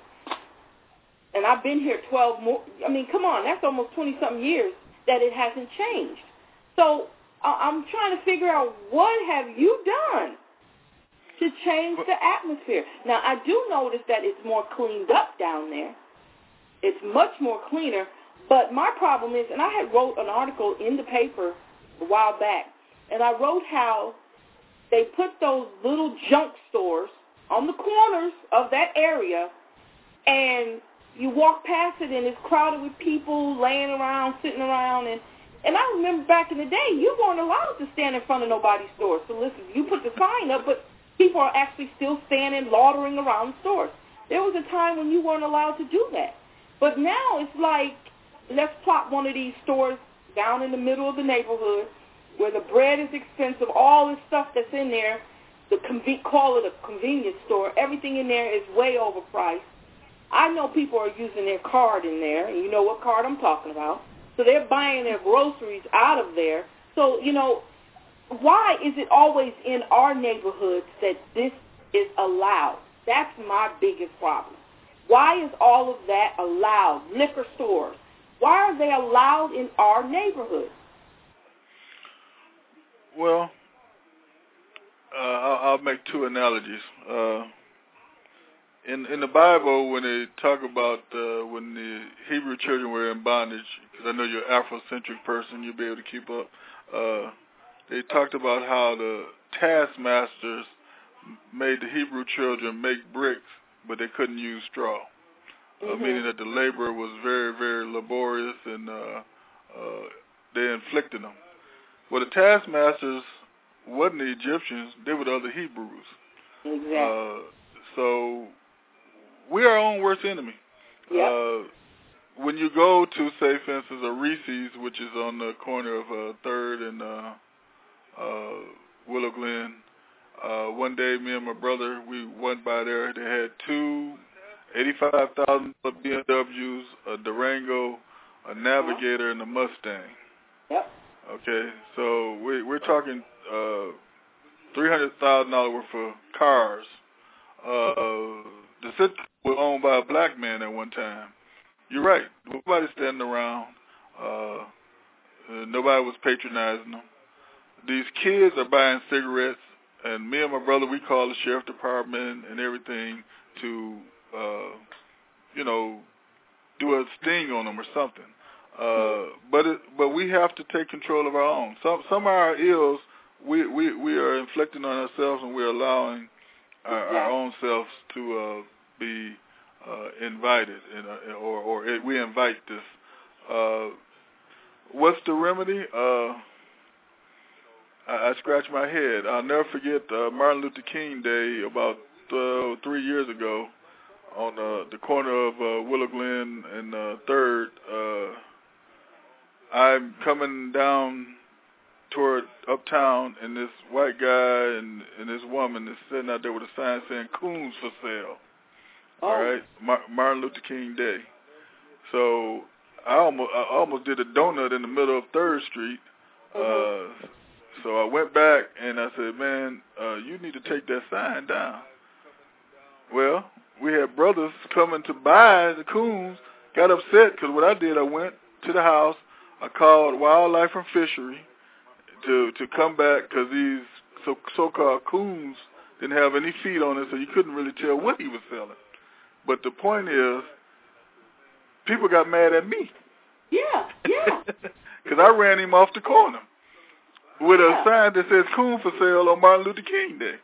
And I've been here twelve more. I mean, come on, that's almost twenty-something years that it hasn't changed. So I'm trying to figure out, what have you done to change the atmosphere? Now, I do notice that it's more cleaned up down there. It's much more cleaner. But my problem is, and I had wrote an article in the paper a while back, and I wrote how they put those little junk stores on the corners of that area, and you walk past it, and it's crowded with people laying around, sitting around, and And I remember back in the day, you weren't allowed to stand in front of nobody's store. So listen, you put the sign up, but people are actually still standing, loitering around stores. There was a time when you weren't allowed to do that. But now it's like, let's plop one of these stores down in the middle of the neighborhood where the bread is expensive, all this stuff that's in there, the conve- call it a convenience store, everything in there is way overpriced. I know people are using their card in there, and you know what card I'm talking about. So they're buying their groceries out of there. So, you know, why is it always in our neighborhoods that this is allowed? That's my biggest problem. Why is all of that allowed? Liquor stores. Why are they allowed in our neighborhoods? Well, uh, I'll, I'll make two analogies. Uh, In in the Bible, when they talk about uh, when the Hebrew children were in bondage, because I know you're an Afrocentric person, you'll be able to keep up. Uh, they talked about how the taskmasters made the Hebrew children make bricks, but they couldn't use straw. uh, mm-hmm. meaning that the labor was very, very laborious, and uh, uh, they inflicted them. Well, the taskmasters wasn't the Egyptians; they were the other Hebrews. Exactly. Uh, so we are our own worst enemy. Yep. Uh, when you go to, say, for instance, a Reese's, which is on the corner of uh, Third and uh, uh, Willow Glen, uh, one day me and my brother, we went by there. They had two eighty-five thousand dollars B M Ws, a Durango, a Navigator, and a Mustang. Yep. Okay, so we, we're talking uh, three hundred thousand dollars worth of cars. Uh, the city was owned by a black man at one time. You're right. Nobody standing around. Uh, uh, nobody was patronizing them. These kids are buying cigarettes, and me and my brother, we call the sheriff department and everything to, uh, you know, do a sting on them or something. Uh, but it, but we have to take control of our own. Some some of our ills we we, we are inflicting on ourselves, and we're allowing our, our own selves to uh, be uh, invited, in a, or or it, we invite this. Uh, what's the remedy? Uh, I, I scratch my head. I'll never forget uh, Martin Luther King Day about uh, three years ago on uh, the corner of uh, Willow Glen and uh, Third. Uh, I'm coming down toward uptown, and this white guy and, and this woman is sitting out there with a sign saying "Coons for sale." Oh. All right, Mar- Martin Luther King Day. So I almost I almost did a donut in the middle of Third Street. Mm-hmm. Uh, so I went back and I said, "Man, uh, you need to take that sign down." Well, we had brothers coming to buy the coons. Got upset because what I did, I went to the house. I called Wildlife and Fishery to to come back because these so so-called coons didn't have any feet on it, so you couldn't really tell what he was selling. But the point is, people got mad at me. Yeah, yeah. Because I ran him off the corner with yeah. a sign that says "Coon for sale" on Martin Luther King Day.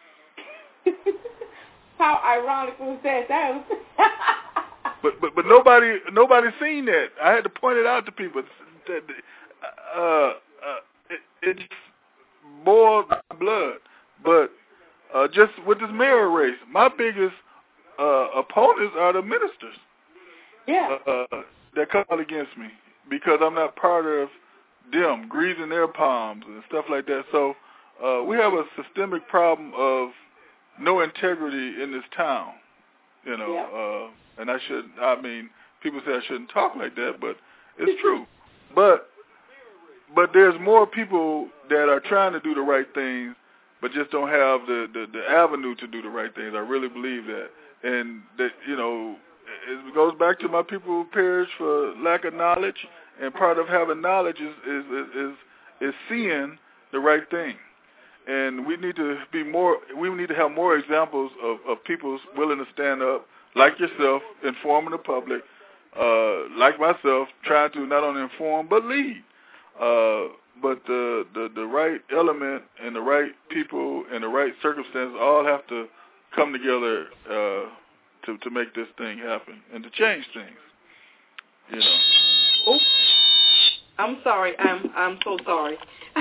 How ironic was that? That was. but but but nobody nobody seen that. I had to point it out to people. That, uh, uh, it, it just boiled my blood. But uh, just with this mayor race, my biggest uh, opponents are the ministers. Yeah. Uh, that come out against me because I'm not part of them greasing their palms and stuff like that. So uh, we have a systemic problem of no integrity in this town, you know. Yeah. Uh, and I should, I mean, people say I shouldn't talk like that, but it's true. But but there's more people that are trying to do the right things, but just don't have the, the, the avenue to do the right things. I really believe that. And that, you know, it goes back to my people who perish for lack of knowledge, and part of having knowledge is is is, is seeing the right thing. And we need to be more. We need to have more examples of, of people willing to stand up, like yourself, informing the public, uh, like myself, trying to not only inform but lead. Uh, but the, the the right element and the right people and the right circumstances all have to come together uh, to to make this thing happen and to change things. You know. Oh, I'm sorry. I'm I'm so sorry.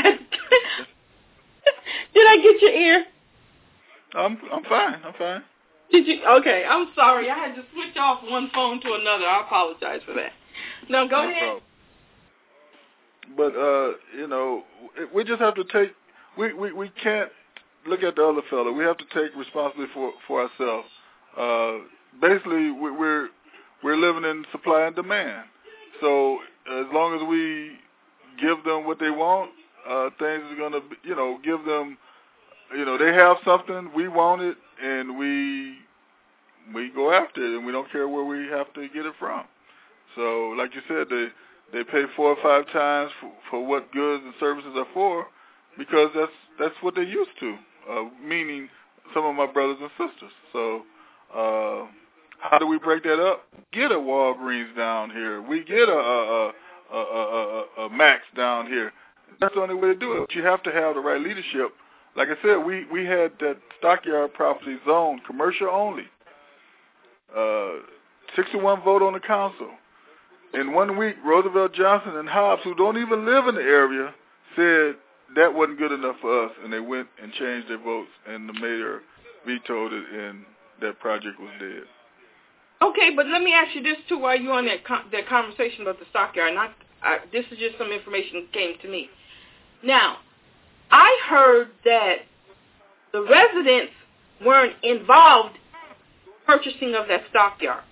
Did I get your ear? I'm I'm fine. I'm fine. Did you? Okay. I'm sorry. I had to switch off one phone to another. I apologize for that. No, go no ahead. Problem. But uh, you know, we just have to take. We, we, we can't look at the other fellow. We have to take responsibility for for ourselves. Uh, basically, we, we're we're living in supply and demand. So as long as we give them what they want, uh, things are gonna, you know, give them. You know, they have something, we want it, and we we go after it, and we don't care where we have to get it from. So, like you said, they they pay four or five times for, for what goods and services are for, because that's that's what they're used to. Uh, meaning, some of my brothers and sisters. So, uh, how do we break that up? Get a Walgreens down here. We get a a, a, a, a, a Max down here. That's the only way to do it. But you have to have the right leadership. Like I said, we, we had that stockyard property zone, commercial only, uh, six to one vote on the council. In one week, Roosevelt, Johnson, and Hobbs, who don't even live in the area, said that wasn't good enough for us, and they went and changed their votes, and the mayor vetoed it, and that project was dead. Okay, but let me ask you this, too, while you're on that con- that conversation about the stockyard. Not, I, this is just some information that came to me. Now, I heard that the residents weren't involved in purchasing of that stockyard.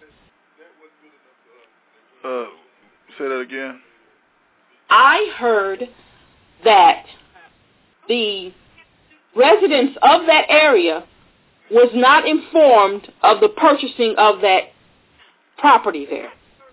Uh, say that again. I heard that the residents of that area was not informed of the purchasing of that property there.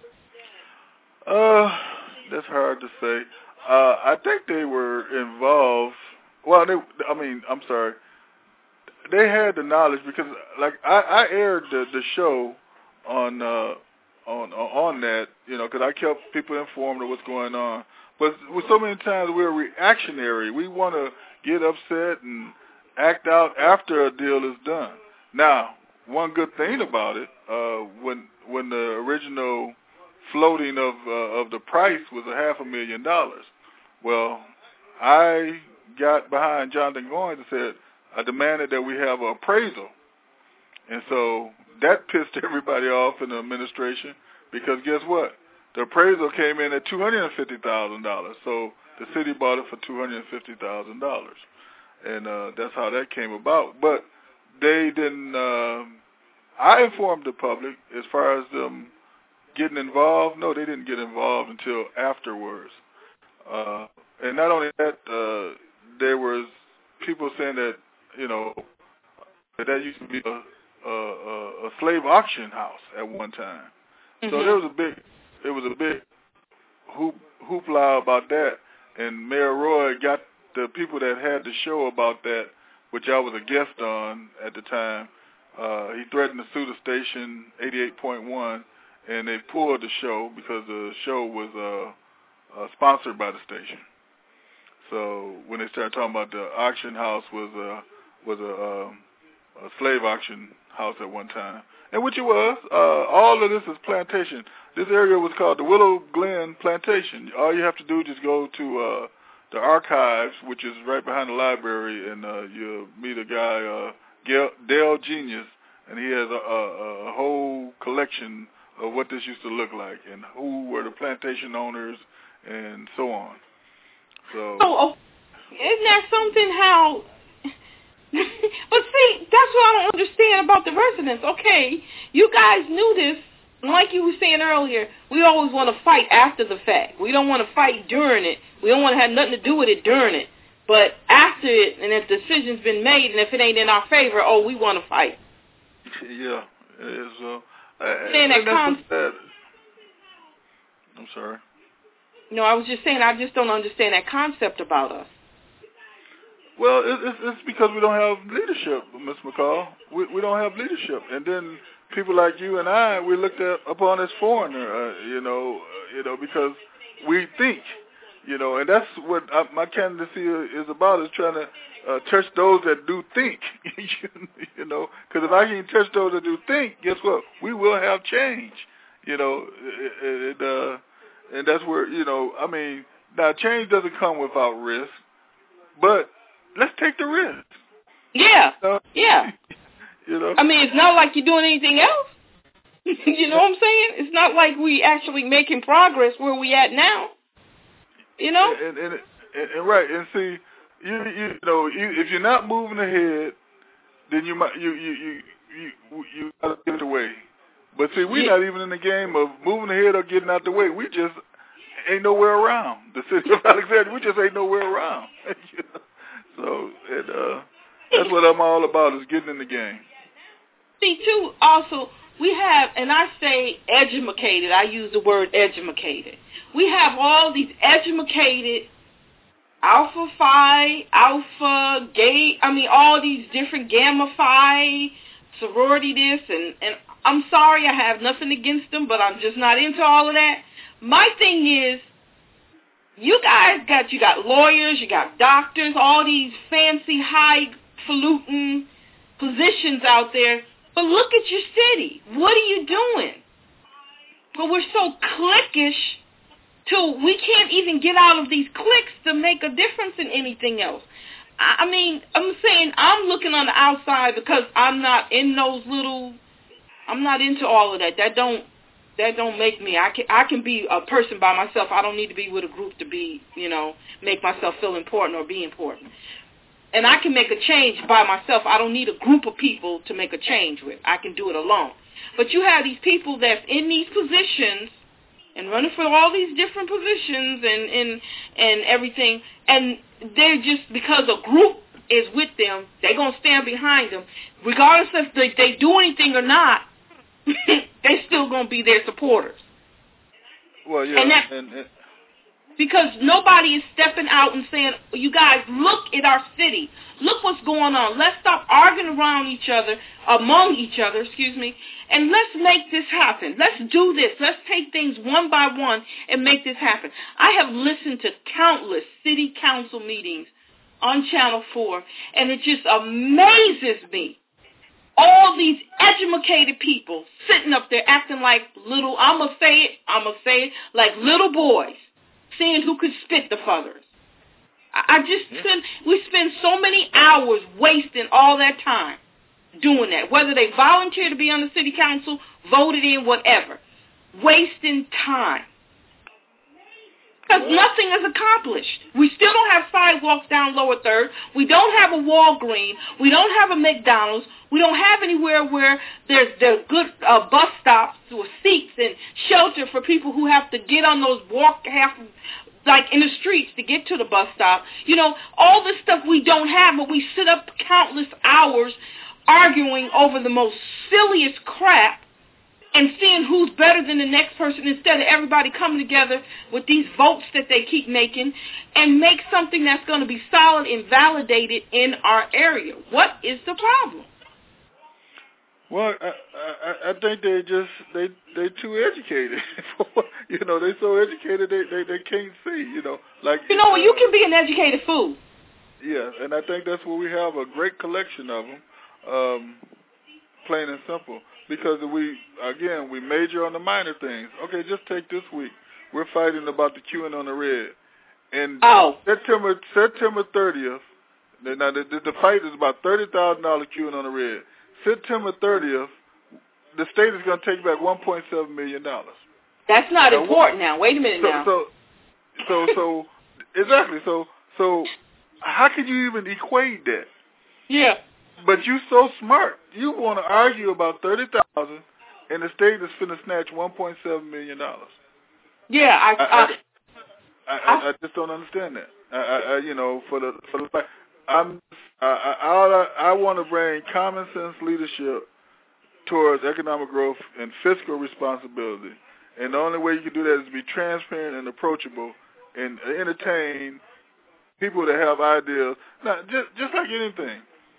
Uh, that's hard to say. Uh, I think they were involved. Well, they, I mean, I'm sorry. They had the knowledge because, like, I, I aired the, the show on uh, on on that, you know, because I kept people informed of what's going on. But with so many times we're reactionary. We want to get upset and act out after a deal is done. Now, one good thing about it, uh, when when the original floating of uh, of the price was a half a million dollars, well, I got behind Jonathan Goins and said, I demanded that we have an appraisal. And so that pissed everybody off in the administration because guess what? The appraisal came in at two hundred fifty thousand dollars. So the city bought it for two hundred fifty thousand dollars. And uh, that's how that came about. But they didn't, uh, I informed the public as far as them getting involved. No, they didn't get involved until afterwards. Uh, and not only that, uh, there was people saying that, you know, that that used to be a, a, a slave auction house at one time. Mm-hmm. So there was a big, it was a big hoop, hoopla about that. And Mayor Roy got the people that had the show about that, which I was a guest on at the time. Uh, he threatened to sue the station, eighty-eight point one, and they pulled the show because the show was uh, uh, sponsored by the station. So when they started talking about the auction house was a was a, um, a slave auction house at one time, and which it was. Uh, all of this is plantation. This area was called the Willow Glen Plantation. All you have to do is just go to uh, the archives, which is right behind the library, and uh, you'll meet a guy, uh, Gail, Dale Genius, and he has a, a, a whole collection of what this used to look like and who were the plantation owners and so on. So, oh, isn't that something how... But see, that's what I don't understand about the residents. Okay, you guys knew this. Like you were saying earlier, we always want to fight after the fact. We don't want to fight during it. We don't want to have nothing to do with it during it. But after it, and if the decision's been made, and if it ain't in our favor, oh, we want to fight. Yeah, it is. Uh, saying that con- that, I'm sorry. No, I was just saying I just don't understand that concept about us. Well, it's, it's because we don't have leadership, Miz McCall. We, we don't have leadership. And then people like you and I, we looked at, upon as foreigner, uh, you know, uh, you know, because we think, you know, and that's what I, my candidacy is about, is trying to uh, touch those that do think, you know, because if I can touch those that do think, guess what? We will have change, you know, it, it, uh, and that's where, you know, I mean, now change doesn't come without risk, but let's take the risk. Yeah, you know? yeah. You know? I mean, it's not like you're doing anything else. You know what I'm saying? It's not like we actually making progress where we at now. You know? And, and, and, and right, and see, you you know, you, if you're not moving ahead, then you might you you you you, you gotta get the way. But see, we're yeah. not even in the game of moving ahead or getting out the way. We just ain't nowhere around. The city of Alexandria, we just ain't nowhere around. You know? So, and, uh, that's what I'm all about, is getting in the game. See, too, also, we have, and I say educated, I use the word educated. We have all these educated Alpha Phi, Alpha, Gay, I mean, all these different Gamma Phi, sorority this, and, and I'm sorry, I have nothing against them, but I'm just not into all of that. My thing is, you guys got, you got lawyers, you got doctors, all these fancy, highfalutin positions out there, but look at your city. What are you doing? but we're so cliquish till we can't even get out of these cliques to make a difference in anything else. I mean, I'm saying I'm looking on the outside because I'm not in those little, I'm not into all of that. That don't, that don't make me. I can, I can be a person by myself. I don't need to be with a group to be, you know, make myself feel important or be important. And I can make a change by myself. I don't need a group of people to make a change with. I can do it alone. But you have these people that's in these positions and running for all these different positions and, and, and everything, and they're just, because a group is with them, they're going to stand behind them. Regardless if they, they do anything or not, they're still going to be their supporters. Well, yeah. And that, and, and, because nobody is stepping out and saying, you guys, look at our city. Look what's going on. Let's stop arguing around each other, among each other, excuse me, and let's make this happen. Let's do this. Let's take things one by one and make this happen. I have listened to countless city council meetings on Channel four, and it just amazes me. All these educated people sitting up there acting like little, I'm going to say it, I'm going to say it, like little boys, seeing who could spit the feathers. I just spend, we spend so many hours wasting all that time doing that, whether they volunteer to be on the city council, voted in, whatever. Wasting time. Because nothing is accomplished. We still don't have sidewalks down Lower Third. We don't have a Walgreens. We don't have a McDonald's. We don't have anywhere where there's, there's good uh, bus stops or seats and shelter for people who have to get on those walk half, like in the streets to get to the bus stop. You know, all this stuff we don't have, but we sit up countless hours arguing over the most silliest crap and seeing who's better than the next person instead of everybody coming together with these votes that they keep making and make something that's going to be solid and validated in our area. What is the problem? Well, I, I, I think they just they they too educated. You know, they so educated they, they they can't see. You know, like you know, uh, you can be an educated fool. Yeah, and I think that's where we have a great collection of them, um, plain and simple. Because we again we major on the minor things. Okay, just take this week. We're fighting about the queuing on the red, and oh. September September thirtieth. Now the, the, the fight is about thirty thousand dollars queuing on the red. September thirtieth, the state is going to take back one point seven million dollars. That's not now, important now. Wait a minute so, now. So, so, so, exactly. So, so, how can you even equate that? Yeah. But you so smart. You want to argue about thirty thousand dollars, and the state is finna snatch one point seven million dollars. Yeah, I I, I, I, I, I just don't understand that. I, I, I you know, for the for the I'm I I, I want to bring common sense leadership towards economic growth and fiscal responsibility, and the only way you can do that is to be transparent and approachable and entertain people that have ideas. Now, just just like anything.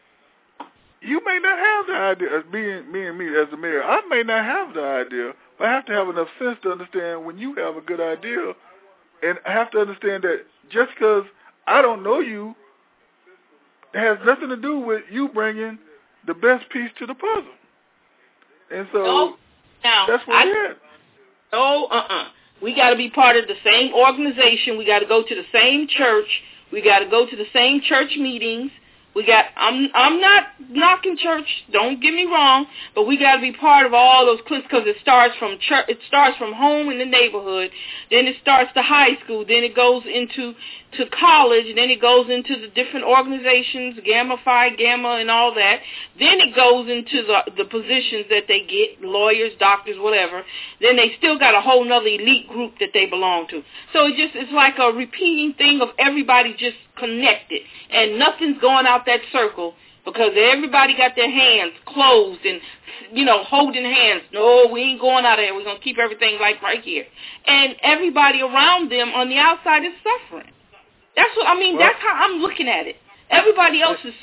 You may not have the idea, as being me and me as the mayor, I may not have the idea, but I have to have enough sense to understand when you have a good idea, and I have to understand that just because I don't know you, it has nothing to do with you bringing the best piece to the puzzle. And so no, now, that's what we're at. Oh, uh-uh. We got to be part of the same organization. We got to go to the same church. We got to go to the same church meetings. We got, I'm I'm not knocking church, don't get me wrong, but we got to be part of all those cliques because it starts from church, it starts from home in the neighborhood, then it starts to high school, then it goes into to college, and then it goes into the different organizations, Gamma Phi, Gamma, and all that. Then it goes into the the positions that they get, lawyers, doctors, whatever. Then they still got a whole nother elite group that they belong to. So it just it's like a repeating thing of everybody just connected, and nothing's going out that circle because everybody got their hands closed and, you know, holding hands. No, we ain't going out of here. We're going to keep everything like right here. And everybody around them on the outside is suffering. That's what, I mean, well, that's how I'm looking at it. Everybody else is...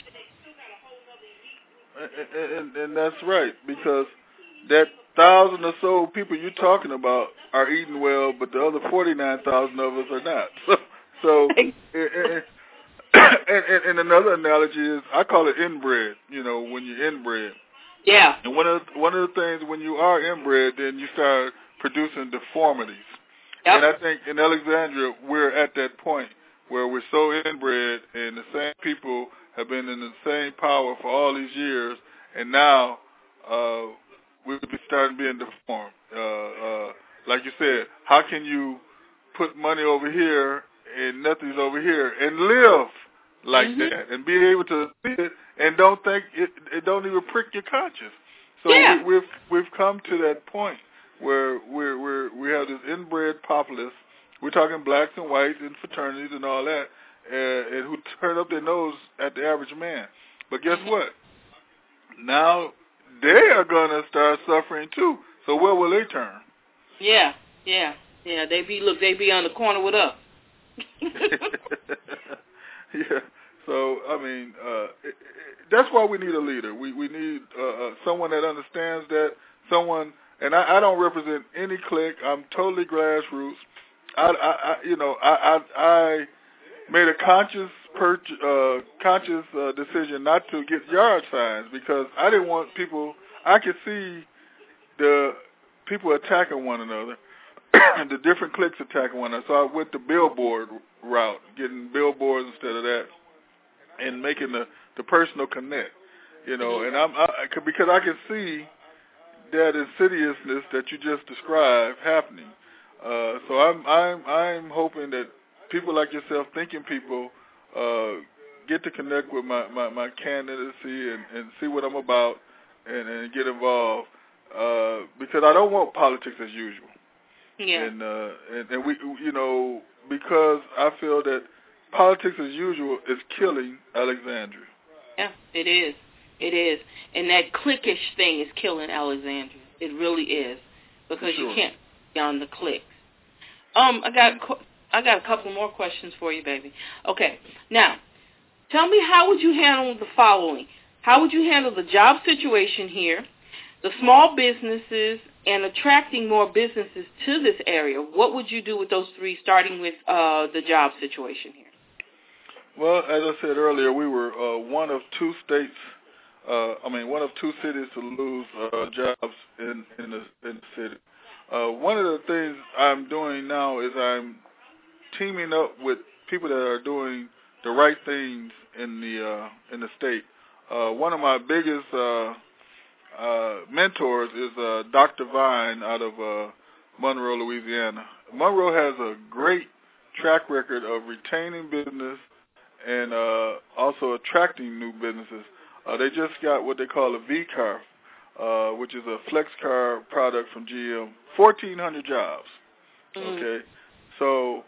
And, and, and that's right, because that thousand or so people you're talking about are eating well, but the other forty-nine thousand of us are not. So, so and, and, and, and another analogy is, I call it inbred, you know, when you're inbred. Yeah. And one of the, one of the things when you are inbred, then you start producing deformities. Yep. And I think in Alexandria, we're at that point where we're so inbred, and the same people have been in the same power for all these years, and now uh, we're starting being deformed. Uh, uh, like you said, how can you put money over here and nothing's over here and live like mm-hmm. that and be able to see it and don't think it, it don't even prick your conscience? So yeah. we, we've we've come to that point where we're, we're, we have this inbred populace. We're talking blacks and whites and fraternities and all that, uh, and who turn up their nose at the average man. But guess what? Now they are going to start suffering too. So where will they turn? Yeah, yeah, yeah. They be look. They be on the corner with us. Yeah. So I mean, uh, it, it, that's why we need a leader. We we need uh, uh, someone that understands that. Someone, and I, I don't represent any clique. I'm totally grassroots. I, I, I you know, I, I, I made a conscious, purch, uh, conscious uh, decision not to get yard signs because I didn't want people. I could see the people attacking one another, and the different cliques attacking one another. So I went the billboard route, getting billboards instead of that, and making the, the personal connect. You know, and I'm I, because I can see that insidiousness that you just described happening. Uh, so I'm I'm I'm hoping that people like yourself, thinking people, uh, get to connect with my, my, my candidacy and, and see what I'm about and, and get involved uh, because I don't want politics as usual. Yeah. And, uh, and and we you know because I feel that politics as usual is killing Alexandria. Yeah, it is. It is. And that cliquish thing is killing Alexandria. It really is. Because sure. you can't be on the cliques. Um, I got I got a couple more questions for you, baby. Okay. Now, tell me, how would you handle the following? How would you handle the job situation here, the small businesses, and attracting more businesses to this area? What would you do with those three, starting with uh, the job situation here? Well, as I said earlier, we were uh, one of two states Uh, I mean, one of two cities to lose uh, jobs in in the, in the city. Uh, one of the things I'm doing now is I'm teaming up with people that are doing the right things in the uh, in the state. Uh, one of my biggest uh, uh, mentors is uh, Doctor Vine out of uh, Monroe, Louisiana. Monroe has a great track record of retaining business and uh, also attracting new businesses. Uh, they just got what they call a V-Car, uh, which is a flex car product from G M. fourteen hundred jobs. Mm-hmm. Okay, so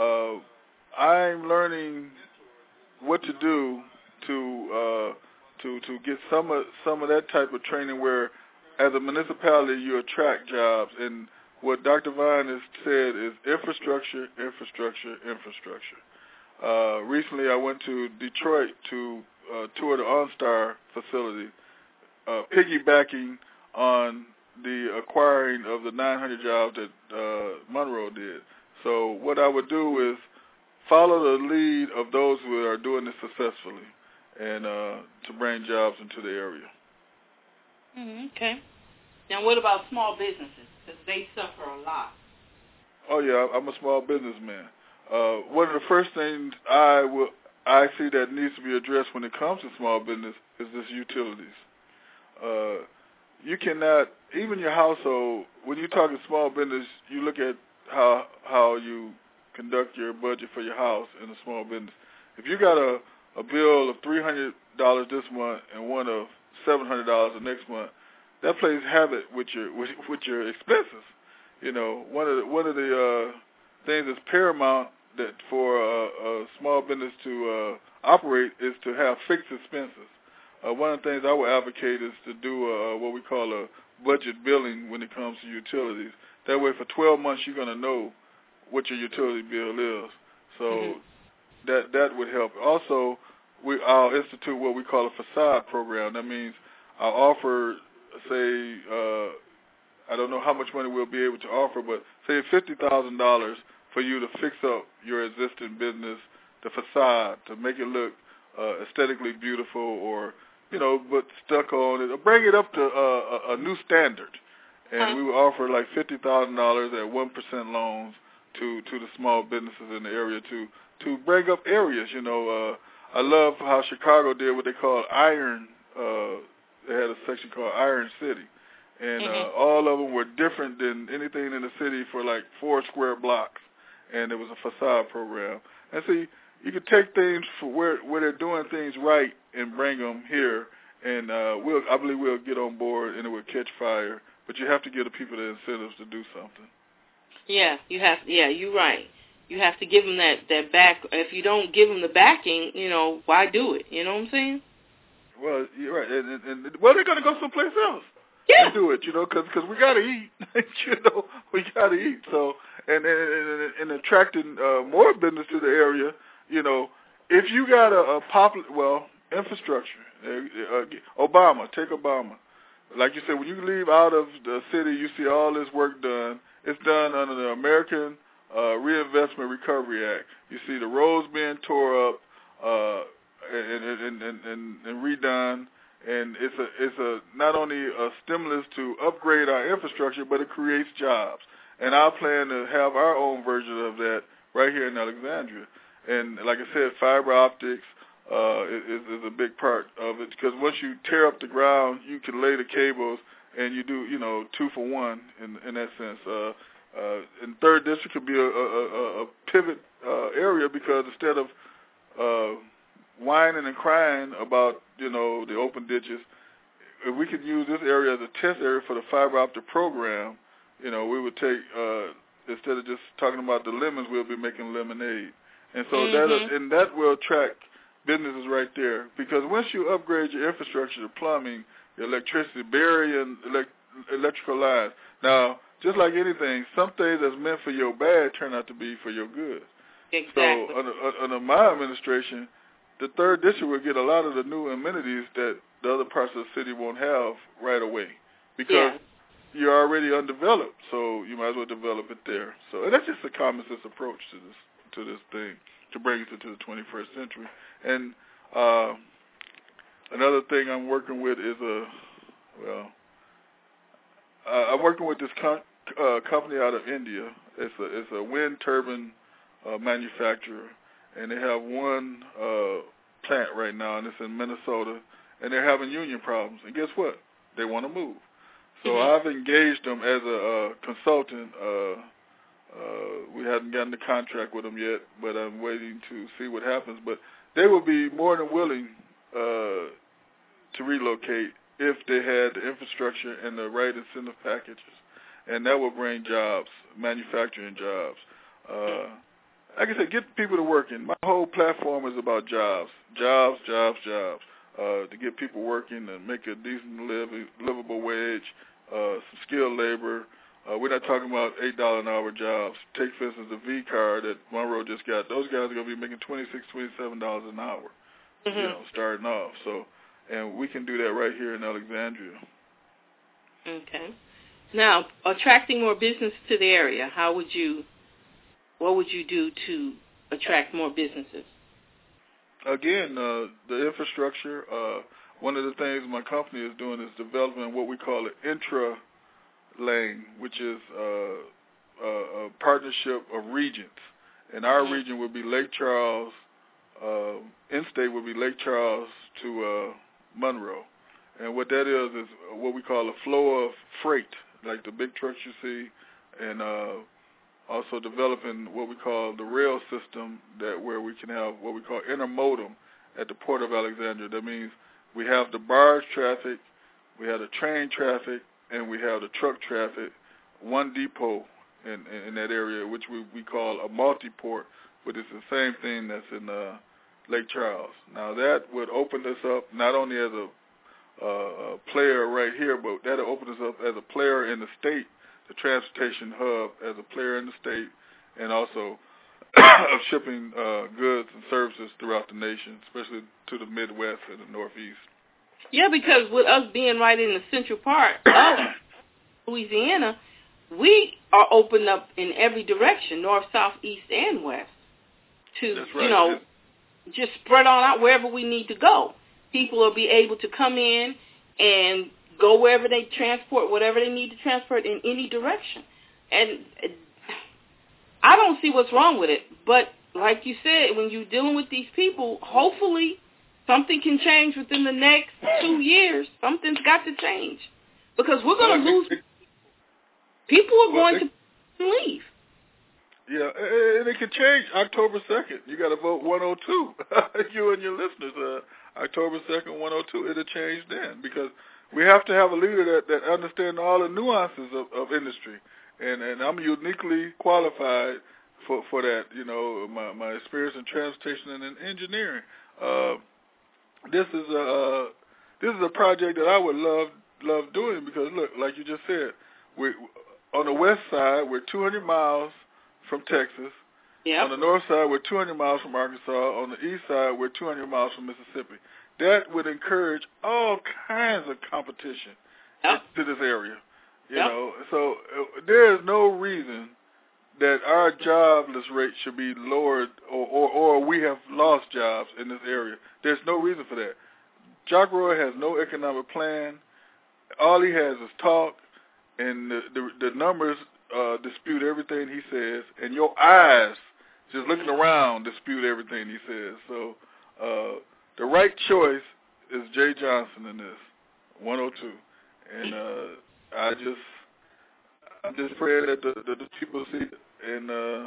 uh, I'm learning what to do to uh, to to get some of some of that type of training where, as a municipality, you attract jobs. And what Doctor Vine has said is infrastructure, infrastructure, infrastructure. Uh, recently, I went to Detroit to Uh, tour the OnStar facility, uh, piggybacking on the acquiring of the nine hundred jobs that uh, Monroe did. So what I would do is follow the lead of those who are doing this successfully and uh, to bring jobs into the area. Mm-hmm. Okay. Now what about small businesses? Because they suffer a lot. Oh, yeah, I'm a small businessman. Uh, one of the first things I will I see that needs to be addressed when it comes to small business is this utilities. Uh, you cannot, even your household, when you're talking small business, you look at how how you conduct your budget for your house in a small business. If you got a, a bill of three hundred dollars this month and one of seven hundred dollars the next month, that plays havoc with your with, with your expenses. You know, one of the, one of the uh, things that's paramount that for a, a small business to uh, operate is to have fixed expenses. Uh, one of the things I would advocate is to do uh, what we call a budget billing when it comes to utilities. That way for twelve months you're going to know what your utility bill is. So mm-hmm. that that would help. Also, we, I'll institute what we call a facade program. That means I'll offer, say, uh, I don't know how much money we'll be able to offer, but say fifty thousand dollars for you to fix up your existing business, the facade, to make it look uh, aesthetically beautiful, or, you know, but stuck on it, or bring it up to uh, a, a new standard. and huh. we would offer like fifty thousand dollars at one percent loans to to the small businesses in the area to to bring up areas. You know, uh, I love how Chicago did what they call Iron. Uh, they had a section called Iron City, and mm-hmm. uh, all of them were different than anything in the city for like four square blocks, and it was a facade program. And see, you can take things for where where they're doing things right and bring them here, and uh, we'll I believe we'll get on board and it will catch fire. But you have to give the people the incentives to do something. Yeah, you have. Yeah, you're right. You have to give them that, that back. If you don't give them the backing, you know, why do it? You know what I'm saying? Well, you're right. And, and, and well, they're going to go someplace else. Yeah. And do it, you know, because we got to eat. you know, we got to eat. So, and and, and, and attracting uh, more business to the area, you know, if you got a, a popular, well, infrastructure, uh, uh, Obama, take Obama. Like you said, when you leave out of the city, you see all this work done. It's done under the American uh, Reinvestment Recovery Act. You see the roads being tore up uh, and, and, and, and, and redone, and it's a it's a not only a stimulus to upgrade our infrastructure, but it creates jobs. And I plan to have our own version of that right here in Alexandria. And like I said, fiber optics. Uh, is, is a big part of it because once you tear up the ground, you can lay the cables and you do, you know, two for one in in that sense. Uh, uh, and third district could be a, a, a pivot uh, area because instead of uh, whining and crying about, you know, the open ditches, if we could use this area as a test area for the fiber optic program, you know, we would take uh, instead of just talking about the lemons, we'll be making lemonade, and so mm-hmm. that and that will attract businesses right there, because once you upgrade your infrastructure, the plumbing, your electricity, burying elect- electrical lines. Now, just like anything, some things that's meant for your bad turn out to be for your good. Exactly. So under, under my administration, the third district will get a lot of the new amenities that the other parts of the city won't have right away because yeah. you're already undeveloped. So you might as well develop it there. So and that's just a common sense approach to this to this thing to bring it to the twenty-first century. And uh, another thing I'm working with is a, well, uh, I'm working with this com- uh, company out of India. It's a it's a wind turbine uh, manufacturer, and they have one uh, plant right now, and it's in Minnesota, and they're having union problems. And guess what? They want to move. So mm-hmm. I've engaged them as a uh, consultant. Uh, uh, we haven't gotten the contract with them yet, but I'm waiting to see what happens. But they will be more than willing uh, to relocate if they had the infrastructure and the right incentive packages, and that will bring jobs, manufacturing jobs. Uh, like I said, get people to working. My whole platform is about jobs, jobs, jobs, jobs, uh, to get people working and make a decent, live, livable wage, uh, some skilled labor. Uh, we're not talking about eight dollars an hour jobs. Take, for instance, the V car that Monroe just got. Those guys are going to be making twenty-six dollars, twenty-seven dollars an hour, mm-hmm. you know, starting off. So, and we can do that right here in Alexandria. Okay. Now, attracting more business to the area, how would you, what would you do to attract more businesses? Again, uh, the infrastructure. Uh, one of the things my company is doing is developing what we call an intra lane, which is uh, a, a partnership of regions. And our mm-hmm. region would be Lake Charles, uh, in-state would be Lake Charles to uh, Monroe. And what that is is what we call a flow of freight, like the big trucks you see, and uh, also developing what we call the rail system, that where we can have what we call intermodal at the Port of Alexandria. That means we have the barge traffic, we have the train traffic, and we have the truck traffic, one depot in, in, in that area, which we, we call a multi-port, but it's the same thing that's in uh, Lake Charles. Now, that would open us up not only as a, uh, a player right here, but that would open us up as a player in the state, the transportation hub as a player in the state, and also of shipping uh, goods and services throughout the nation, especially to the Midwest and the Northeast. Yeah, because with us being right in the central part of Louisiana, we are open up in every direction, north, south, east, and west, to, That's right. you know, just spread on out wherever we need to go. People will be able to come in and go wherever they transport, whatever they need to transport in any direction. And I don't see what's wrong with it. But like you said, when you're dealing with these people, hopefully something can change within the next two years. Something's got to change. Because we're going to lose. People are going to leave. Yeah, and it can change October second. You got to vote one oh two. You and your listeners, uh, October second, one oh two. It'll change then because we have to have a leader that, that understands all the nuances of, of industry. And, and I'm uniquely qualified for, for that, you know, my, my experience in transportation and in engineering. Uh, this is a uh, this is a project that I would love love doing because, look, like you just said, we on the west side, we're two hundred miles from Texas. Yep. On the north side, we're two hundred miles from Arkansas. On the east side, we're two hundred miles from Mississippi. That would encourage all kinds of competition yep. to this area. You yep. know, so uh, there is no reason that our jobless rate should be lowered or, or, or we have lost jobs in this area. There's no reason for that. Jock Roy has no economic plan. All he has is talk, and the, the, the numbers uh, dispute everything he says, and your eyes, just looking around, dispute everything he says. So uh, the right choice is Jay Johnson in this, one oh two. And uh, I just, I'm just praying that the, the, the people see it. And uh,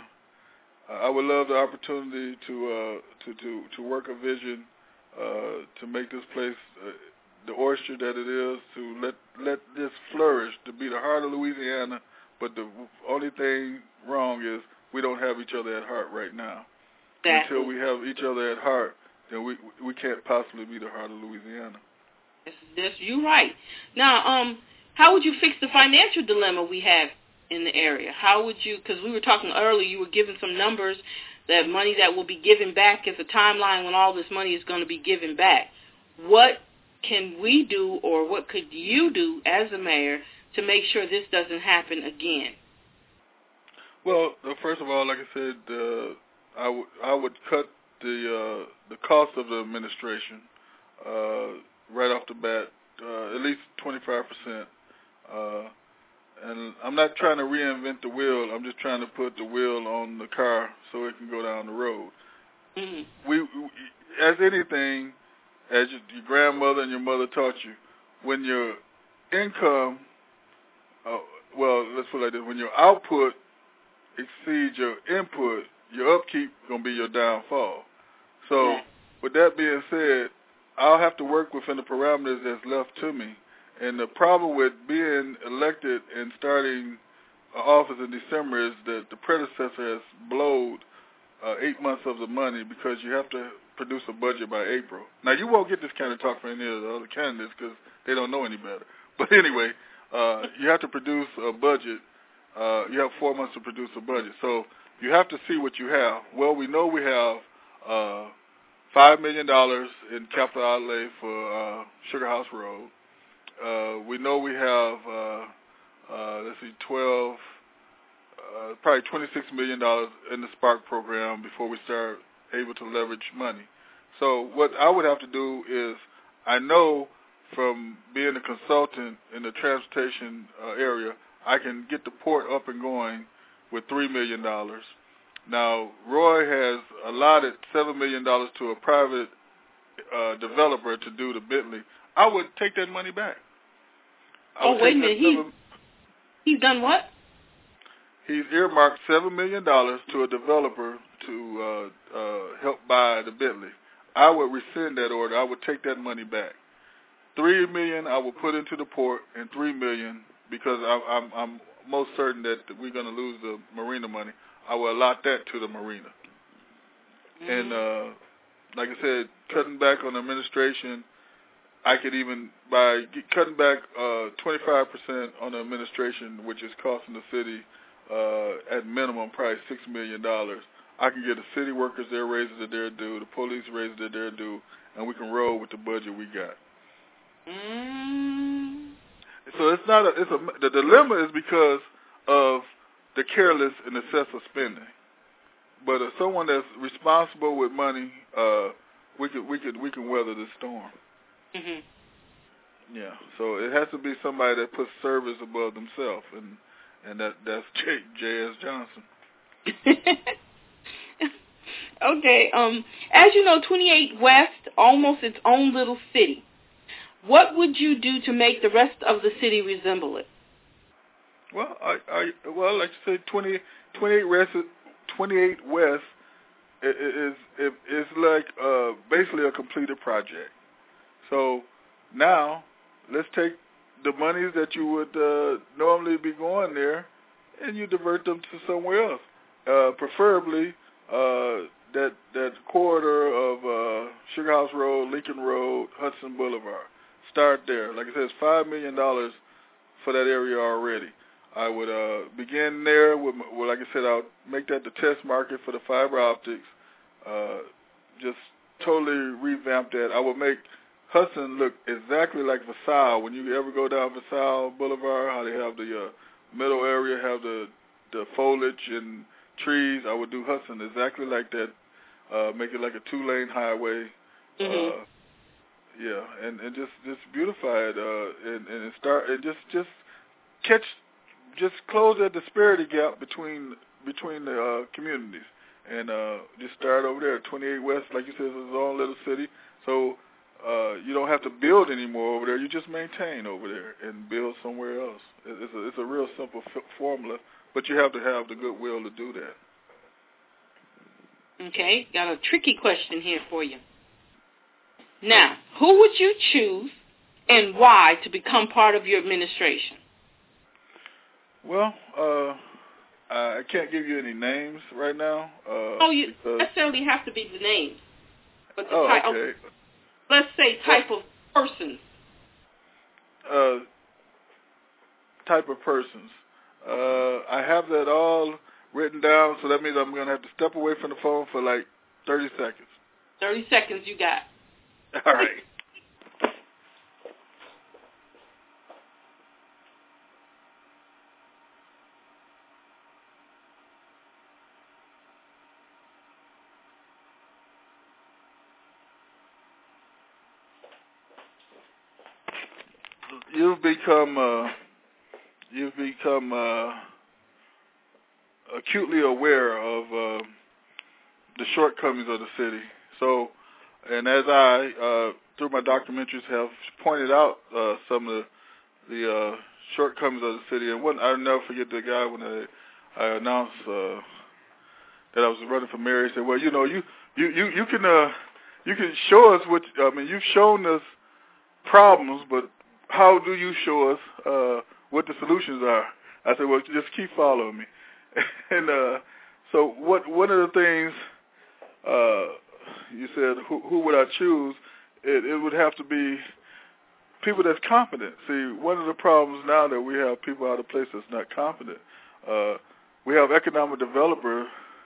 I would love the opportunity to uh, to, to to work a vision uh, to make this place uh, the oyster that it is, to let let this flourish, to be the heart of Louisiana. But the only thing wrong is we don't have each other at heart right now. Exactly. Until we have each other at heart, then we we can't possibly be the heart of Louisiana. Yes, yes, you're right. Now, um, how would you fix the financial dilemma we have in the area? How would you, because we were talking earlier, you were giving some numbers, that money that will be given back as a timeline when all this money is going to be given back. What can we do, or what could you do as a mayor to make sure this doesn't happen again? Well, uh, first of all, like I said, uh, I, w- I would cut the uh, the cost of the administration uh, right off the bat, uh, at least twenty-five percent. Uh, and I'm not trying to reinvent the wheel. I'm just trying to put the wheel on the car so it can go down the road. Mm-hmm. We, we, as anything, as your, your grandmother and your mother taught you, when your income, uh, well, let's put it like this, when your output exceeds your input, your upkeep is going to be your downfall. So, with that being said, I'll have to work within the parameters that's left to me. And the problem with being elected and starting office in December is that the predecessor has blowed uh, eight months of the money because you have to produce a budget by April. Now, you won't get this kind of talk from any of the other candidates because they don't know any better. But anyway, uh, you have to produce a budget. Uh, you have four months to produce a budget. So you have to see what you have. Well, we know we have uh, five million dollars in capital outlay for uh, Sugar House Road. Uh, we know we have, uh, uh, let's see, twelve, uh, probably twenty-six million dollars in the Spark program before we start able to leverage money. So what I would have to do is, I know from being a consultant in the transportation uh, area, I can get the port up and going with three million dollars. Now, Roy has allotted seven million dollars to a private uh, developer to do the Bentley. I would take that money back. I oh, wait a minute. He's, he's done what? He's earmarked seven million dollars to a developer to uh, uh, help buy the Bentley. I would rescind that order. I would take that money back. three million dollars I will put into the port, and three million dollars, because I, I'm, I'm most certain that we're going to lose the marina money, I will allot that to the marina. Mm-hmm. And uh, like I said, cutting back on administration, I could even, by cutting back uh, twenty-five percent on the administration, which is costing the city uh, at minimum probably six million dollars, I can get the city workers their raises that they're due, the police raises that they're due, and we can roll with the budget we got. Mm. So it's not a, it's a, the dilemma is because of the careless and excessive spending. But as someone that's responsible with money, uh, we could we could we can weather this storm. Mhm. Yeah, so it has to be somebody that puts service above themselves, and and that that's J. J S. Johnson. Okay. Um, as you know, twenty-eight West, almost its own little city. What would you do to make the rest of the city resemble it? Well, I, I well, like you say, twenty, twenty-eight West, twenty-eight West is is is like uh, basically a completed project. So now let's take the monies that you would uh, normally be going there, and you divert them to somewhere else, uh, preferably uh, that that corridor of uh, Sugar House Road, Lincoln Road, Hudson Boulevard. Start there. Like I said, it's five million dollars for that area already. I would uh, begin there with, well, like I said, I'll make that the test market for the fiber optics. Uh, just totally revamp that. I would make Hudson look exactly like Versailles. When you ever go down Versailles Boulevard, how they have the uh, middle area, have the the foliage and trees, I would do Hudson exactly like that. Uh, make it like a two-lane highway. Mm-hmm. Uh, yeah, and, and just just beautify it uh, and and start and just just catch. Just close that disparity gap between between the uh, communities, and uh, just start over there. twenty-eight West, like you said, is its own little city, so uh, you don't have to build anymore over there. You just maintain over there and build somewhere else. It's a, it's a real simple f- formula, but you have to have the goodwill to do that. Okay, got a tricky question here for you. Now, who would you choose and why to become part of your administration? Well, uh, I can't give you any names right now. Uh, oh, you don't necessarily have to be the names, but the oh, type. Okay. Of, let's say type well, of person. Uh, type of persons. Uh, I have that all written down, so that means I'm going to have to step away from the phone for like thirty seconds. Thirty seconds, you got. All right. You've become uh, you've become uh, acutely aware of uh, the shortcomings of the city. So, and as I, uh, through my documentaries, have pointed out uh, some of the, the uh, shortcomings of the city, and one, I'll never forget the guy when I, I announced uh, that I was running for mayor. He said, "Well, you know, you you you, you can uh, you can show us what I mean. You've shown us problems, but how do you show us uh, what the solutions are?" I said, "Well, just keep following me." and uh, so, what one of the things uh, you said, who, who would I choose? It, it would have to be people that's competent. See, one of the problems now that we have people out of place that's not competent. Uh, we have economic developer,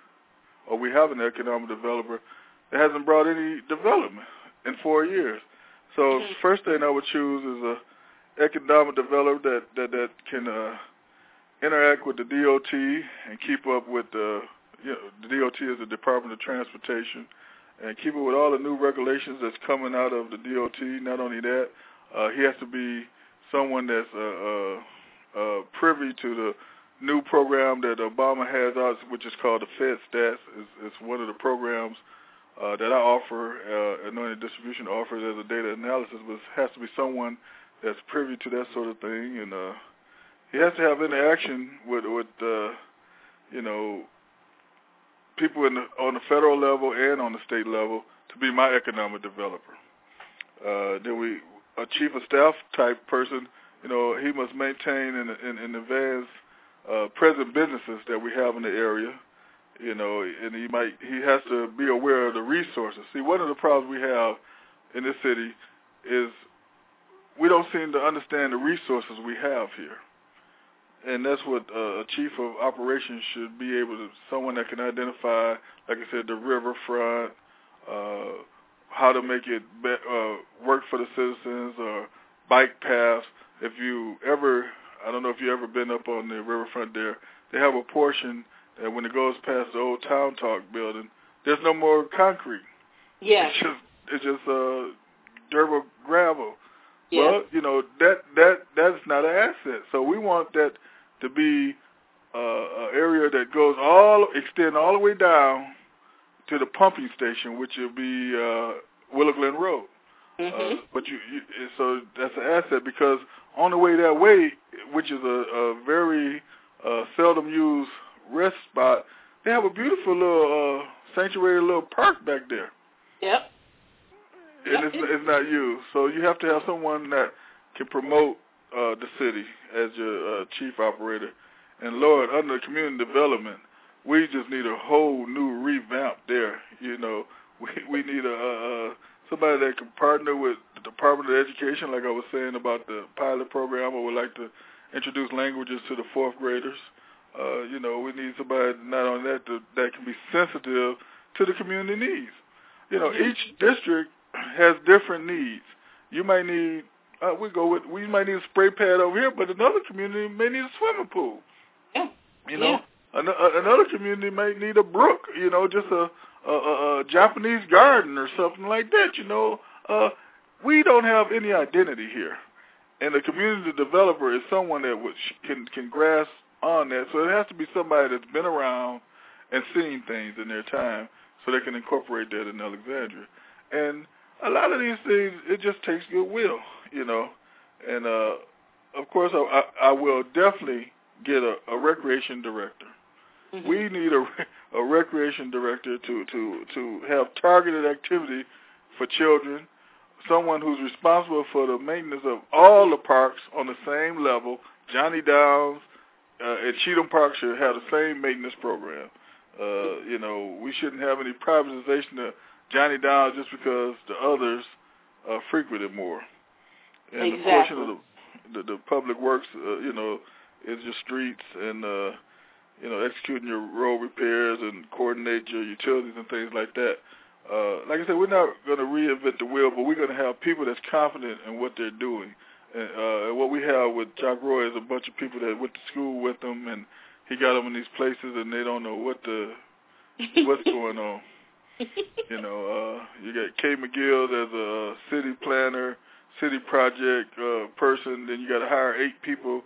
or we have an economic developer that hasn't brought any development in four years. So, mm-hmm. first thing I would choose is a economic developer that that, that can uh, interact with the D O T and keep up with the, you know, the D O T is the Department of Transportation, and keep up with all the new regulations that's coming out of the D O T. Not only that, uh, he has to be someone that's uh, uh, uh, privy to the new program that Obama has out, which is called the FedStats. It's, it's one of the programs uh, that I offer, uh, Anointed Distribution offers as a data analysis, but it has to be someone that's privy to that sort of thing, and uh, he has to have interaction with, with uh, you know, people in the, on the federal level and on the state level to be my economic developer. Uh, then we, a chief of staff type person, you know, he must maintain and, and, and advance uh, present businesses that we have in the area, you know, and he might, he has to be aware of the resources. See, one of the problems we have in this city is we don't seem to understand the resources we have here. And that's what uh, a chief of operations should be able to, someone that can identify, like I said, the riverfront, uh, how to make it be, uh, work for the citizens, or bike paths. If you ever, I don't know if you ever been up on the riverfront there, they have a portion that when it goes past the old Town Talk building, there's no more concrete. Yeah. It's just, it's just uh, dirt or gravel. Yeah. Well, you know, that that that's not an asset. So we want that to be uh, an area that goes all extend all the way down to the pumping station, which will be uh, Willow Glen Road. Mm-hmm. Uh, but you, you, so that's an asset because on the way that way, which is a, a very uh, seldom used rest spot, they have a beautiful little uh, sanctuary, little park back there. Yep. And yep. it's, it's not used. So you have to have someone that can promote uh, the city as your uh, chief operator. And Lord, under community development, we just need a whole new revamp there. You know, we we need a, a somebody that can partner with the Department of Education, like I was saying about the pilot program. I would like to introduce languages to the fourth graders. Uh, you know, we need somebody not only that to, that can be sensitive to the community needs. You know, Mm-hmm. each district has different needs. You might need, uh, we go with, we might need a spray pad over here, but another community may need a swimming pool. Yeah. You know, yeah. An- another community might need a brook. You know, just a, a, a, a Japanese garden or something like that. You know, uh, we don't have any identity here, and the community developer is someone that would, can can grasp on that. So it has to be somebody that's been around and seen things in their time, so they can incorporate that in Alexandria. And a lot of these things, it just takes goodwill, you know. And, uh, of course, I, I, I will definitely get a, a recreation director. Mm-hmm. We need a, a recreation director to, to, to have targeted activity for children, someone who's responsible for the maintenance of all the parks on the same level. Johnny Downs uh, and Cheatham Park should have the same maintenance program. Uh, you know, we shouldn't have any privatization of Johnny Downs just because the others uh, frequent it more. And exactly. the portion of the, the, the public works, uh, you know, is your streets and, uh, you know, executing your road repairs and coordinate your utilities and things like that. Uh, like I said, we're not going to reinvent the wheel, but we're going to have people that's confident in what they're doing. And, uh, and what we have with Jock Roy is a bunch of people that went to school with them, and he got them in these places, and they don't know what the what's going on. You know, uh, you got Kay McGill as a city planner, city project uh, person. Then you got to hire eight people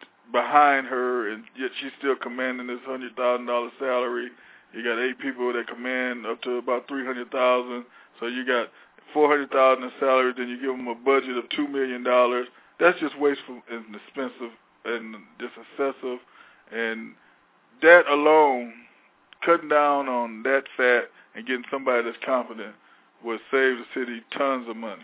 behind her, and yet she's still commanding this hundred thousand dollar salary. You got eight people that command up to about three hundred thousand. So you got four hundred thousand in salary. Then you give them a budget of two million dollars. That's just wasteful and expensive and just excessive. And that alone, cutting down on that fat and getting somebody that's confident will save the city tons of money.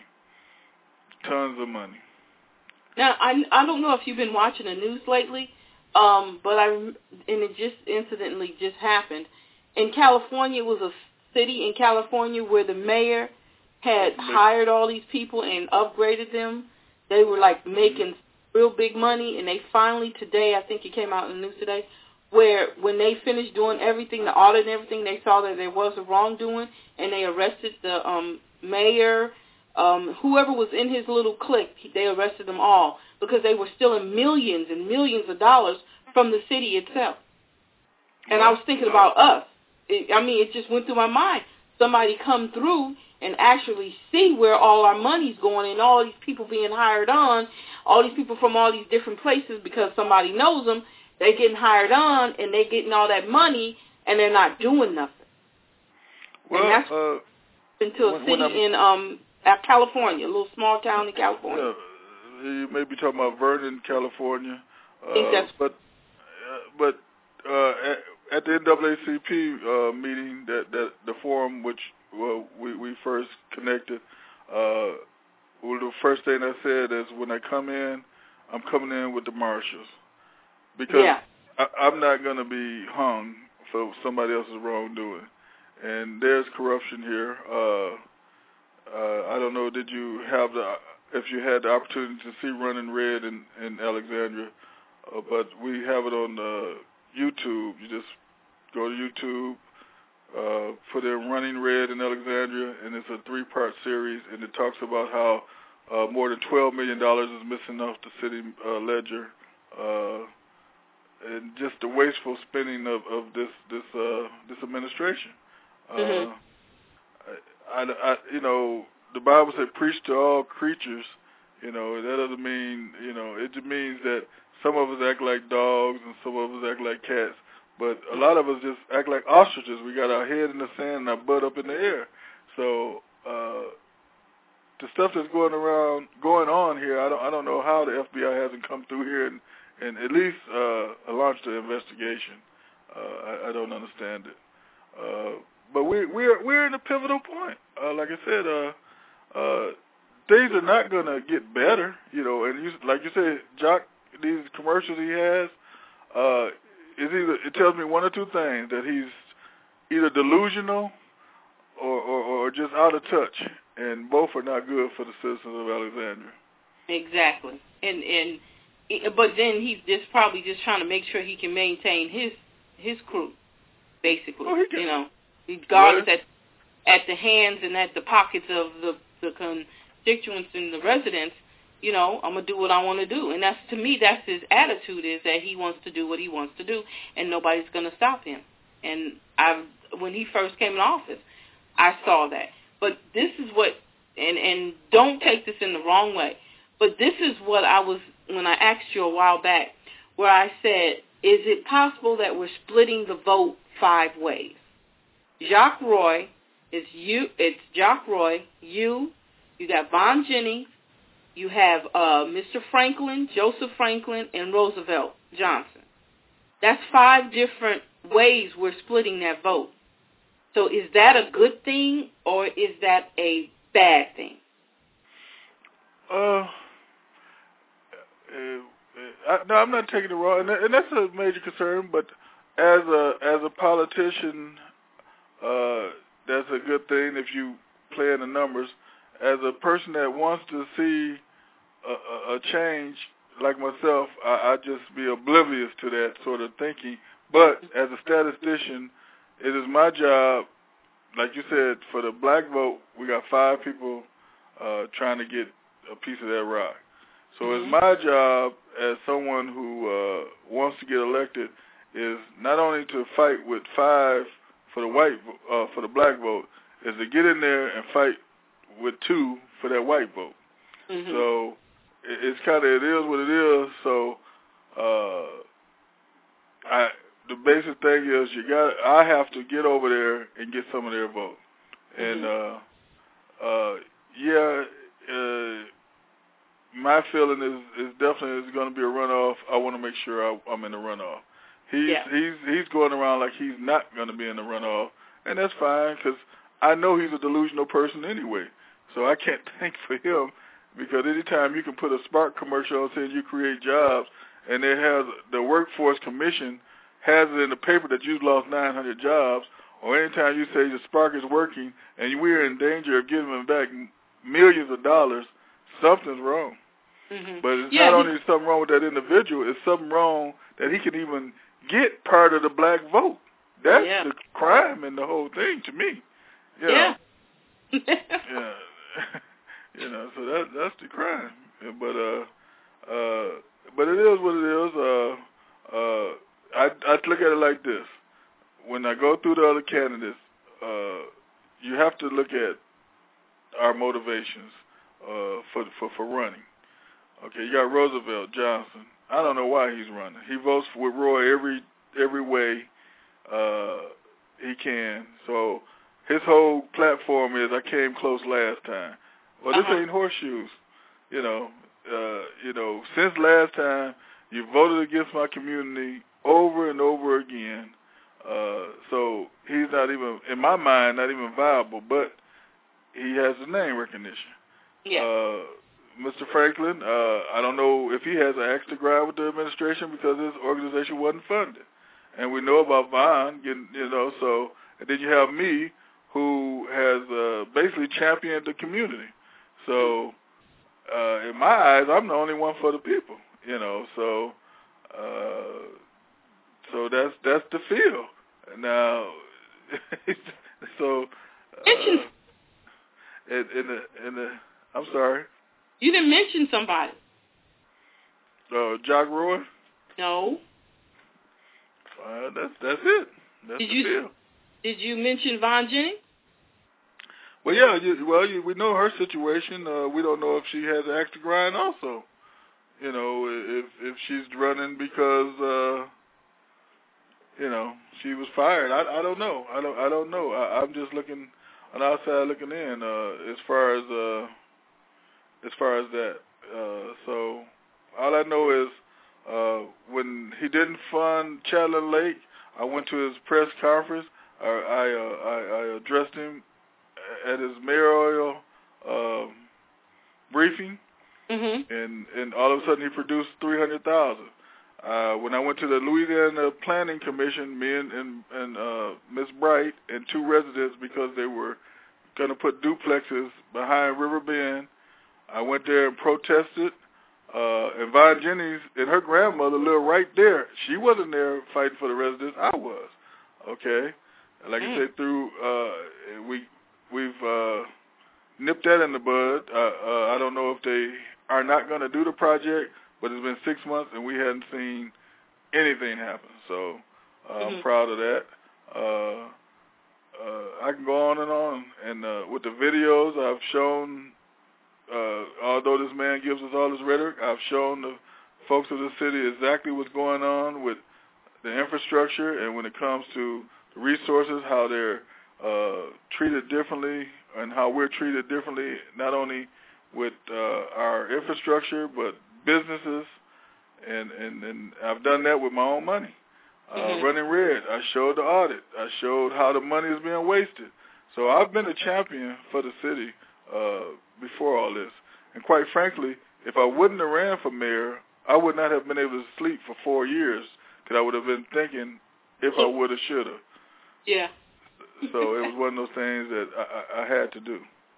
Tons of money. Now, I, I don't know if you've been watching the news lately, um, but I, and it just incidentally just happened. In California, it was a city in California where the mayor had hired all these people and upgraded them. They were, like, making real big money, and they finally today, I think it came out in the news today, where when they finished doing everything, the audit and everything, they saw that there was a wrongdoing, and they arrested the um, mayor, um, whoever was in his little clique, they arrested them all because they were stealing millions and millions of dollars from the city itself. And I was thinking about us. It, I mean, it just went through my mind. Somebody come through and actually see where all our money's going and all these people being hired on, all these people from all these different places because somebody knows them, they're getting hired on and they're getting all that money and they're not doing nothing. Well, and that's uh, into a when, city when in um California, a little small town in California. Yeah, you may be talking about Vernon, California. I think uh, that's but uh, but uh, at, at the N double A C P uh, meeting, that, that the forum which well, we we first connected, uh, well, the first thing I said is when I come in, I'm coming in with the marshals because yeah. I, I'm not going to be hung for somebody else's wrongdoing, and there's corruption here. Uh, uh, I don't know. Did you have the if you had the opportunity to see Running Red in, in Alexandria, uh, but we have it on uh, YouTube. You just go to YouTube, uh, put in Running Red in Alexandria, and it's a three-part series, and it talks about how uh, more than twelve million dollars is missing off the city uh, ledger, uh, and just the wasteful spending of, of this this uh, this administration. Mm-hmm. Uh, I, I, you know, the Bible said, preach to all creatures, You know, that doesn't mean, you know, it just means that some of us act like dogs and some of us act like cats. But a lot of us just act like ostriches. We got our head in the sand and our butt up in the air. So uh, the stuff that's going around, going on here, I don't, I don't know how the F B I hasn't come through here and, and at least uh, launched an investigation. Uh, I, I don't understand it. Uh, but we, we're we're in a pivotal point. Uh, like I said, uh, uh, things are not going to get better. You know, and you, like you said, Jock, these commercials he has, uh, is either it tells me one or two things: that he's either delusional or, or, or just out of touch, and both are not good for the citizens of Alexandria. Exactly, and and but then he's just probably just trying to make sure he can maintain his his crew, basically. Oh, he can. You know, regardless at at the hands and at the pockets of the the constituents and the residents. You know, I'm going to do what I want to do. And that's, to me, that's his attitude, is that he wants to do what he wants to do, and nobody's going to stop him. And I, when he first came in office, I saw that. But this is what, and, and don't take this in the wrong way, but this is what I was, when I asked you a while back, where I said, is it possible that we're splitting the vote five ways? Jacques Roy, is you, it's Jacques Roy, you, you got Von Jennings, you have uh, Mister Franklin, Joseph Franklin, and Roosevelt Johnson. That's five different ways we're splitting that vote. So is that a good thing or is that a bad thing? Uh, uh, I, no, I'm not taking it wrong, and, and that's a major concern. But as a as a politician, uh, that's a good thing if you play in the numbers. As a person that wants to see a, a, a change, like myself, I, I just be oblivious to that sort of thinking. But as a statistician, it is my job, like you said, for the black vote, we got five people uh, trying to get a piece of that rock. So mm-hmm. it's my job as someone who uh, wants to get elected is not only to fight with five for the white, uh, for the black vote, is to get in there and fight with two for that white vote. Mm-hmm. So it, it's kind of, it is what it is. So uh, I, the basic thing is you got, I have to get over there and get some of their vote. Mm-hmm. And uh, uh, yeah, uh, my feeling is, is definitely is going to be a runoff. I want to make sure I, I'm in the runoff. He's yeah. he's he's going around like he's not going to be in the runoff, and that's fine because I know he's a delusional person anyway. So I can't think for him, because anytime you can put a Spark commercial saying you create jobs, and it has the Workforce Commission has it in the paper that you've lost nine hundred jobs, or anytime you say the Spark is working and we're in danger of giving them back millions of dollars, something's wrong. Mm-hmm. But it's yeah, not only something wrong with that individual, it's something wrong that he can even get part of the black vote. That's yeah. the crime in the whole thing to me. You know? Yeah. yeah. You know, so that that's the crime. But uh, uh, but it is what it is. Uh, uh, I I look at it like this: when I go through the other candidates, uh, you have to look at our motivations uh, for for for running. Okay, you got Roosevelt Johnson. I don't know why he's running. He votes with Roy every every way uh, he can. So his whole platform is, I came close last time. Well, this uh-huh. ain't horseshoes. You know, uh, you know. Since last time, you voted against my community over and over again. Uh, so he's not even, in my mind, not even viable. But he has the name recognition. Yeah. Uh, Mister Franklin, uh, I don't know if he has an axe to grind with the administration because his organization wasn't funded. And we know about Vaughn, getting, you know, so, and then you have me, who has uh, basically championed the community. So, uh, in my eyes, I'm the only one for the people, you know, so, uh, so that's, that's the feel. Now, so, uh, in, in the, in the, I'm sorry. You didn't mention somebody. Uh, Jacques Roy? No. Uh, that's that's it. That's did the you deal. Did you mention Von Jennings? Well, yeah, you, well, you, we know her situation. Uh, we don't know if she has an axe to grind also. You know, if if she's running because, uh, you know, she was fired. I, I don't know. I don't I don't know. I, I'm just looking on the outside looking in uh, as far as uh, as far as that. Uh, so all I know is uh, when he didn't fund Chatelaine Lake, I went to his press conference. I I, uh, I, I addressed him at his mayoral um, briefing, mm-hmm. and and all of a sudden he produced three hundred thousand. Uh, when I went to the Louisiana Planning Commission, me and and, and uh, Miss Bright and two residents, because they were going to put duplexes behind River Bend, I went there and protested. Uh, and Vaughn Jennings and her grandmother lived right there. She wasn't there fighting for the residents. I was. Okay, like mm. I said, through uh, we. We've uh, nipped that in the bud. Uh, uh, I don't know if they are not going to do the project, but it's been six months and we hadn't seen anything happen. So uh, mm-hmm. I'm proud of that. Uh, uh, I can go on and on. And uh, with the videos, I've shown, uh, although this man gives us all this rhetoric, I've shown the folks of the city exactly what's going on with the infrastructure and when it comes to the resources, how they're Uh, treated differently and how we're treated differently, not only with uh, our infrastructure, but businesses, and, and, and I've done that with my own money. Uh, mm-hmm. Running Red, I showed the audit. I showed how the money is being wasted. So I've been a champion for the city uh, before all this. And quite frankly, if I wouldn't have ran for mayor, I would not have been able to sleep for four years because I would have been thinking if I would have, should have. Yeah. So it was one of those things that I, I had to do.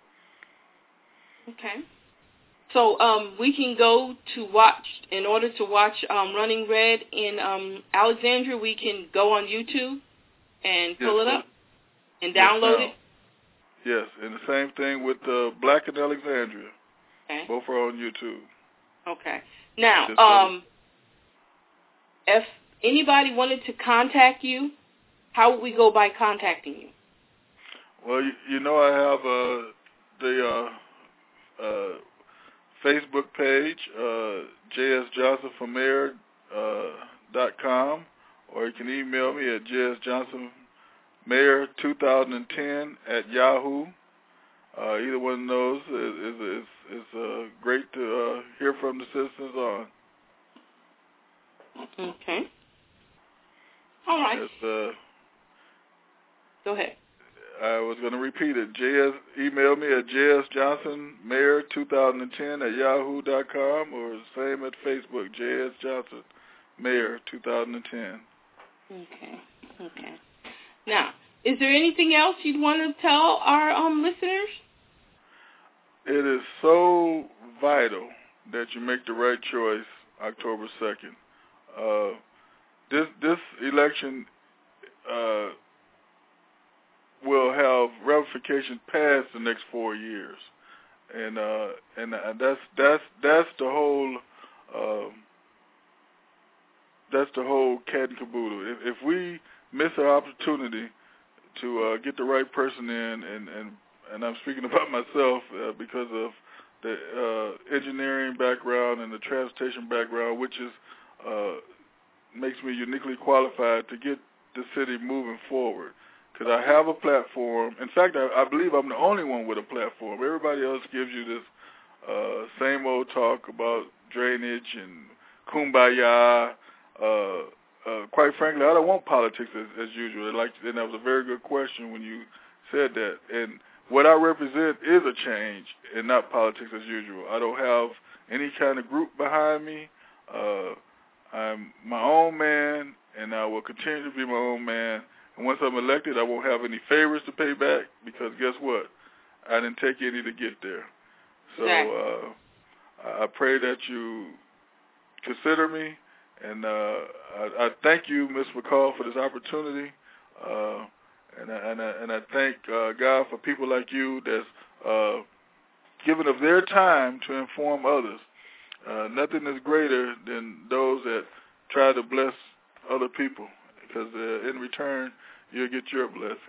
Okay. So um, we can go to watch, in order to watch um, Running Red in um, Alexandria, we can go on YouTube and pull yes, it up and download yes, it? Yes, and the same thing with uh, Black in Alexandria. Okay. Both are on YouTube. Okay. Now, Just um, if anybody wanted to contact you, how would we go by contacting you? Well, you, you know I have uh, the uh, uh, Facebook page, uh, J S Johnson for Mayor dot com, or you can email me at J S Johnson Mayor twenty ten at Yahoo. Uh, either one of those is is, is, is uh, great to uh, hear from the citizens on. Okay. All right. It's, uh, Go ahead. I was going to repeat it. J S email me at J S Johnson Mayor twenty ten at Yahoo dot com, or same at Facebook, J S Johnson Mayor twenty ten. Okay. Okay. Now, is there anything else you'd want to tell our um, listeners? It is so vital that you make the right choice October second. Uh, this this election uh, will have ramifications past the next four years, and uh, and uh, that's that's that's the whole um, that's the whole cat and caboodle. If, if we miss our opportunity to uh, get the right person in, and, and and I'm speaking about myself uh, because of the uh, engineering background and the transportation background, which is uh, makes me uniquely qualified to get the city moving forward. Because I have a platform. In fact, I, I believe I'm the only one with a platform. Everybody else gives you this uh, same old talk about drainage and kumbaya. Uh, uh, quite frankly, I don't want politics as, as usual. Like, and that was a very good question when you said that. And what I represent is a change and not politics as usual. I don't have any kind of group behind me. Uh, I'm my own man, and I will continue to be my own man. And once I'm elected, I won't have any favors to pay back because guess what? I didn't take any to get there. So uh, I pray that you consider me, and uh, I, I thank you, Miz McCall, for this opportunity. Uh, and, I, and, I, and I thank uh, God for people like you that's uh, giving of their time to inform others. Uh, nothing is greater than those that try to bless other people, because uh, in return, you'll get your blessing.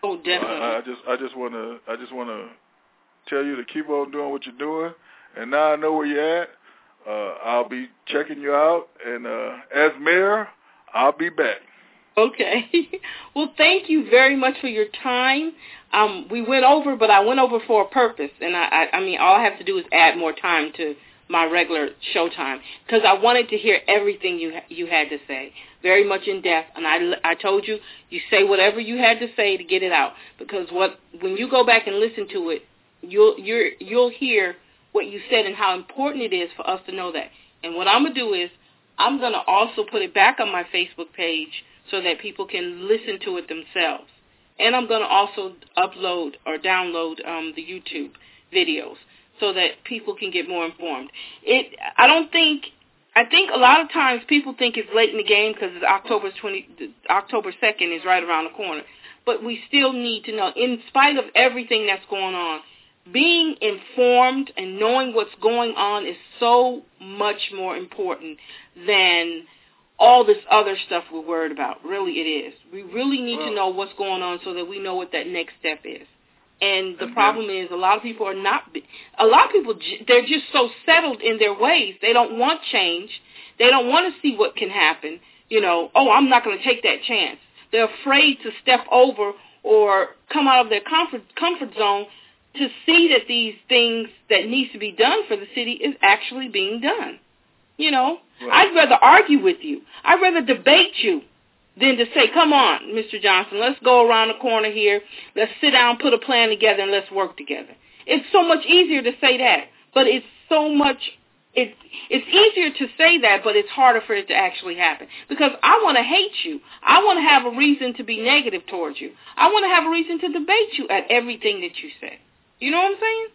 Oh, definitely. I, I just I just want to I just want to tell you to keep on doing what you're doing. And now I know where you're at. Uh, I'll be checking you out. And uh, as mayor, I'll be back. Okay. Well, thank you very much for your time. Um, we went over, but I went over for a purpose. And, I, I, I mean, all I have to do is add more time to my regular show time because I wanted to hear everything you you had to say, very much in depth. And I, I told you, you say whatever you had to say to get it out because what when you go back and listen to it, you'll you're, you'll hear what you said and how important it is for us to know that. And what I'm going to do is I'm going to also put it back on my Facebook page so that people can listen to it themselves. And I'm going to also upload or download um, the YouTube videos so that people can get more informed. It, I don't think, I think a lot of times people think it's late in the game because it's October twenty, October second is right around the corner. But we still need to know, in spite of everything that's going on, being informed and knowing what's going on is so much more important than all this other stuff we're worried about. Really, it is. We really need well, to know what's going on so that we know what that next step is. And the problem is a lot of people are not, a lot of people, they're just so settled in their ways. They don't want change. They don't want to see what can happen. You know, oh, I'm not going to take that chance. They're afraid to step over or come out of their comfort comfort zone to see that these things that needs to be done for the city is actually being done. You know, right. I'd rather argue with you. I'd rather debate you than to say, come on, Mister Johnson, let's go around the corner here. Let's sit down, put a plan together, and let's work together. It's so much easier to say that, but it's so much, it's, it's easier to say that, but it's harder for it to actually happen. Because I want to hate you. I want to have a reason to be negative towards you. I want to have a reason to debate you at everything that you say. You know what I'm saying?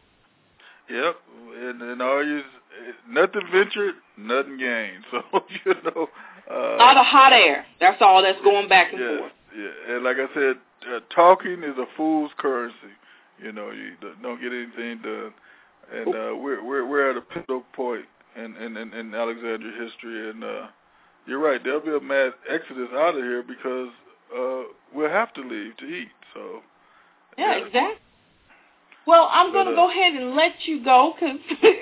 Yep, and, and all you, nothing ventured, nothing gained. So, you know. Uh, a lot of hot air. That's all that's going back and yeah, forth. Yeah, and like I said, uh, talking is a fool's currency. You know, you don't get anything done. And uh, we're we're we're at a pivotal point in in, in, in Alexandria history, and uh, you're right. There'll be a mass exodus out of here because uh, we'll have to leave to eat. So. Yeah, yeah. exactly. Well, I'm going to uh, go ahead and let you go because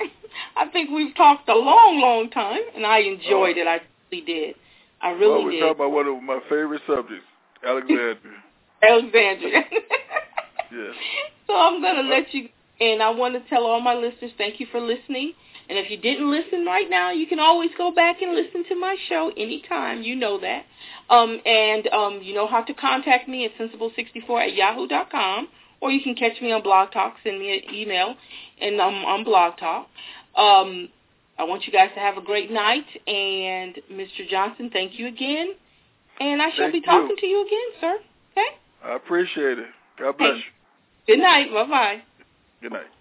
I think we've talked a long, long time, and I enjoyed uh, it. I really did. I really well, we're did. talking about one of my favorite subjects, Alexandria. Alexandria. Yes. So I'm going to let you, and I want to tell all my listeners thank you for listening. And if you didn't listen right now, you can always go back and listen to my show anytime. You know that. Um, and um, you know how to contact me at sensible sixty-four at yahoo dot com. Or you can catch me on Blog Talk. Send me an email, and I'm on Blog Talk. Um, I want you guys to have a great night. And Mister Johnson, thank you again. And I shall thank be you. talking to you again, sir. Okay? I appreciate it. God bless hey. you. Good night. Bye-bye. Good night.